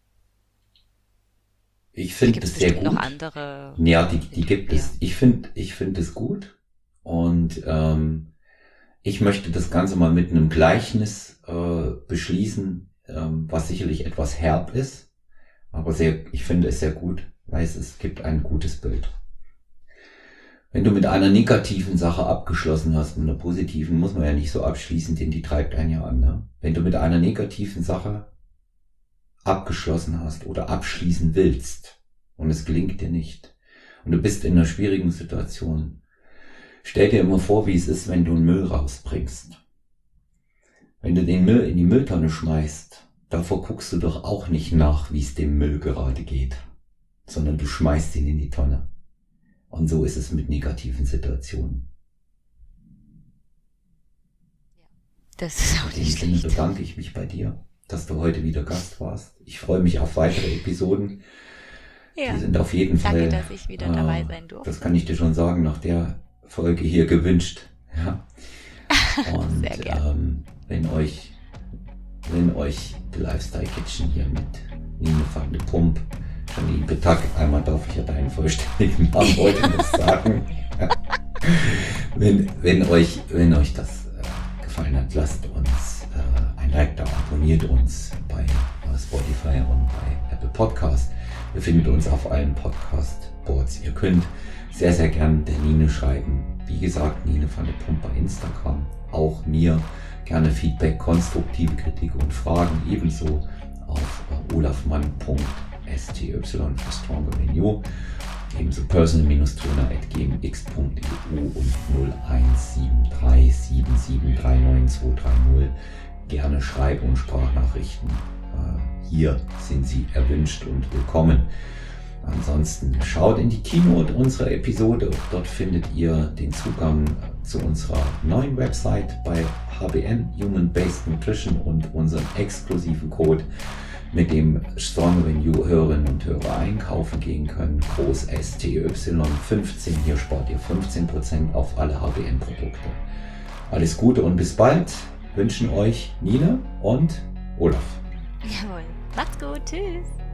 Ich finde es sehr gut. Noch andere. Ja, die gibt es. Ich finde es gut. Und ich möchte das Ganze mal mit einem Gleichnis beschließen, was sicherlich etwas herb ist. Aber ich finde es sehr gut, weil es gibt ein gutes Bild. Wenn du mit einer negativen Sache abgeschlossen hast, mit einer positiven, muss man ja nicht so abschließen, denn die treibt einen ja an. Ne? Wenn du mit einer negativen Sache abgeschlossen hast oder abschließen willst und es gelingt dir nicht und du bist in einer schwierigen Situation, stell dir immer vor, wie es ist, wenn du einen Müll rausbringst. Wenn du den Müll in die Mülltonne schmeißt, davor guckst du doch auch nicht nach, wie es dem Müll gerade geht, sondern du schmeißt ihn in die Tonne. Und so ist es mit negativen Situationen. Das ist auch nicht schlecht. In dem Sinne bedanke ich mich bei dir, dass du heute wieder Gast warst. Ich freue mich auf weitere Episoden. Ja. Die sind auf jeden Fall. Danke, dass ich wieder dabei sein durfte. Das kann ich dir schon sagen, nach der Folge hier gewünscht. Ja. Und sehr gerne. Wenn euch The Lifestyle Kitchen hier mit Nine van de Pump, Janine Petak, einmal darf ich ja deinen vollständigen Namen heute noch sagen. Wenn euch das gefallen hat, lasst uns ein Like da, abonniert uns bei Spotify und bei Apple Podcast. Ihr findet uns auf allen Podcast-Boards. Ihr könnt sehr, sehr gern der Nine schreiben. Wie gesagt, Nine van de Pump bei Instagram. Auch mir gerne Feedback, konstruktive Kritik und Fragen. Ebenso auf olafmann.sty für Stronger Than You. Ebenso personal-trainer@gmx.eu und 017377392230. Gerne Schreib- und Sprachnachrichten. Hier sind Sie erwünscht und willkommen. Ansonsten schaut in die Keynote unserer Episode. Dort findet ihr den Zugang zu unserer neuen Website bei HBN, Human Based Nutrition, und unseren exklusiven Code mit dem Strong Renew Hörerinnen und Hörer einkaufen gehen können. Groß STY 15, hier spart ihr 15% auf alle HBN-Produkte. Alles Gute und bis bald wünschen euch Nine und Olaf. Jawohl. Macht's gut. Tschüss.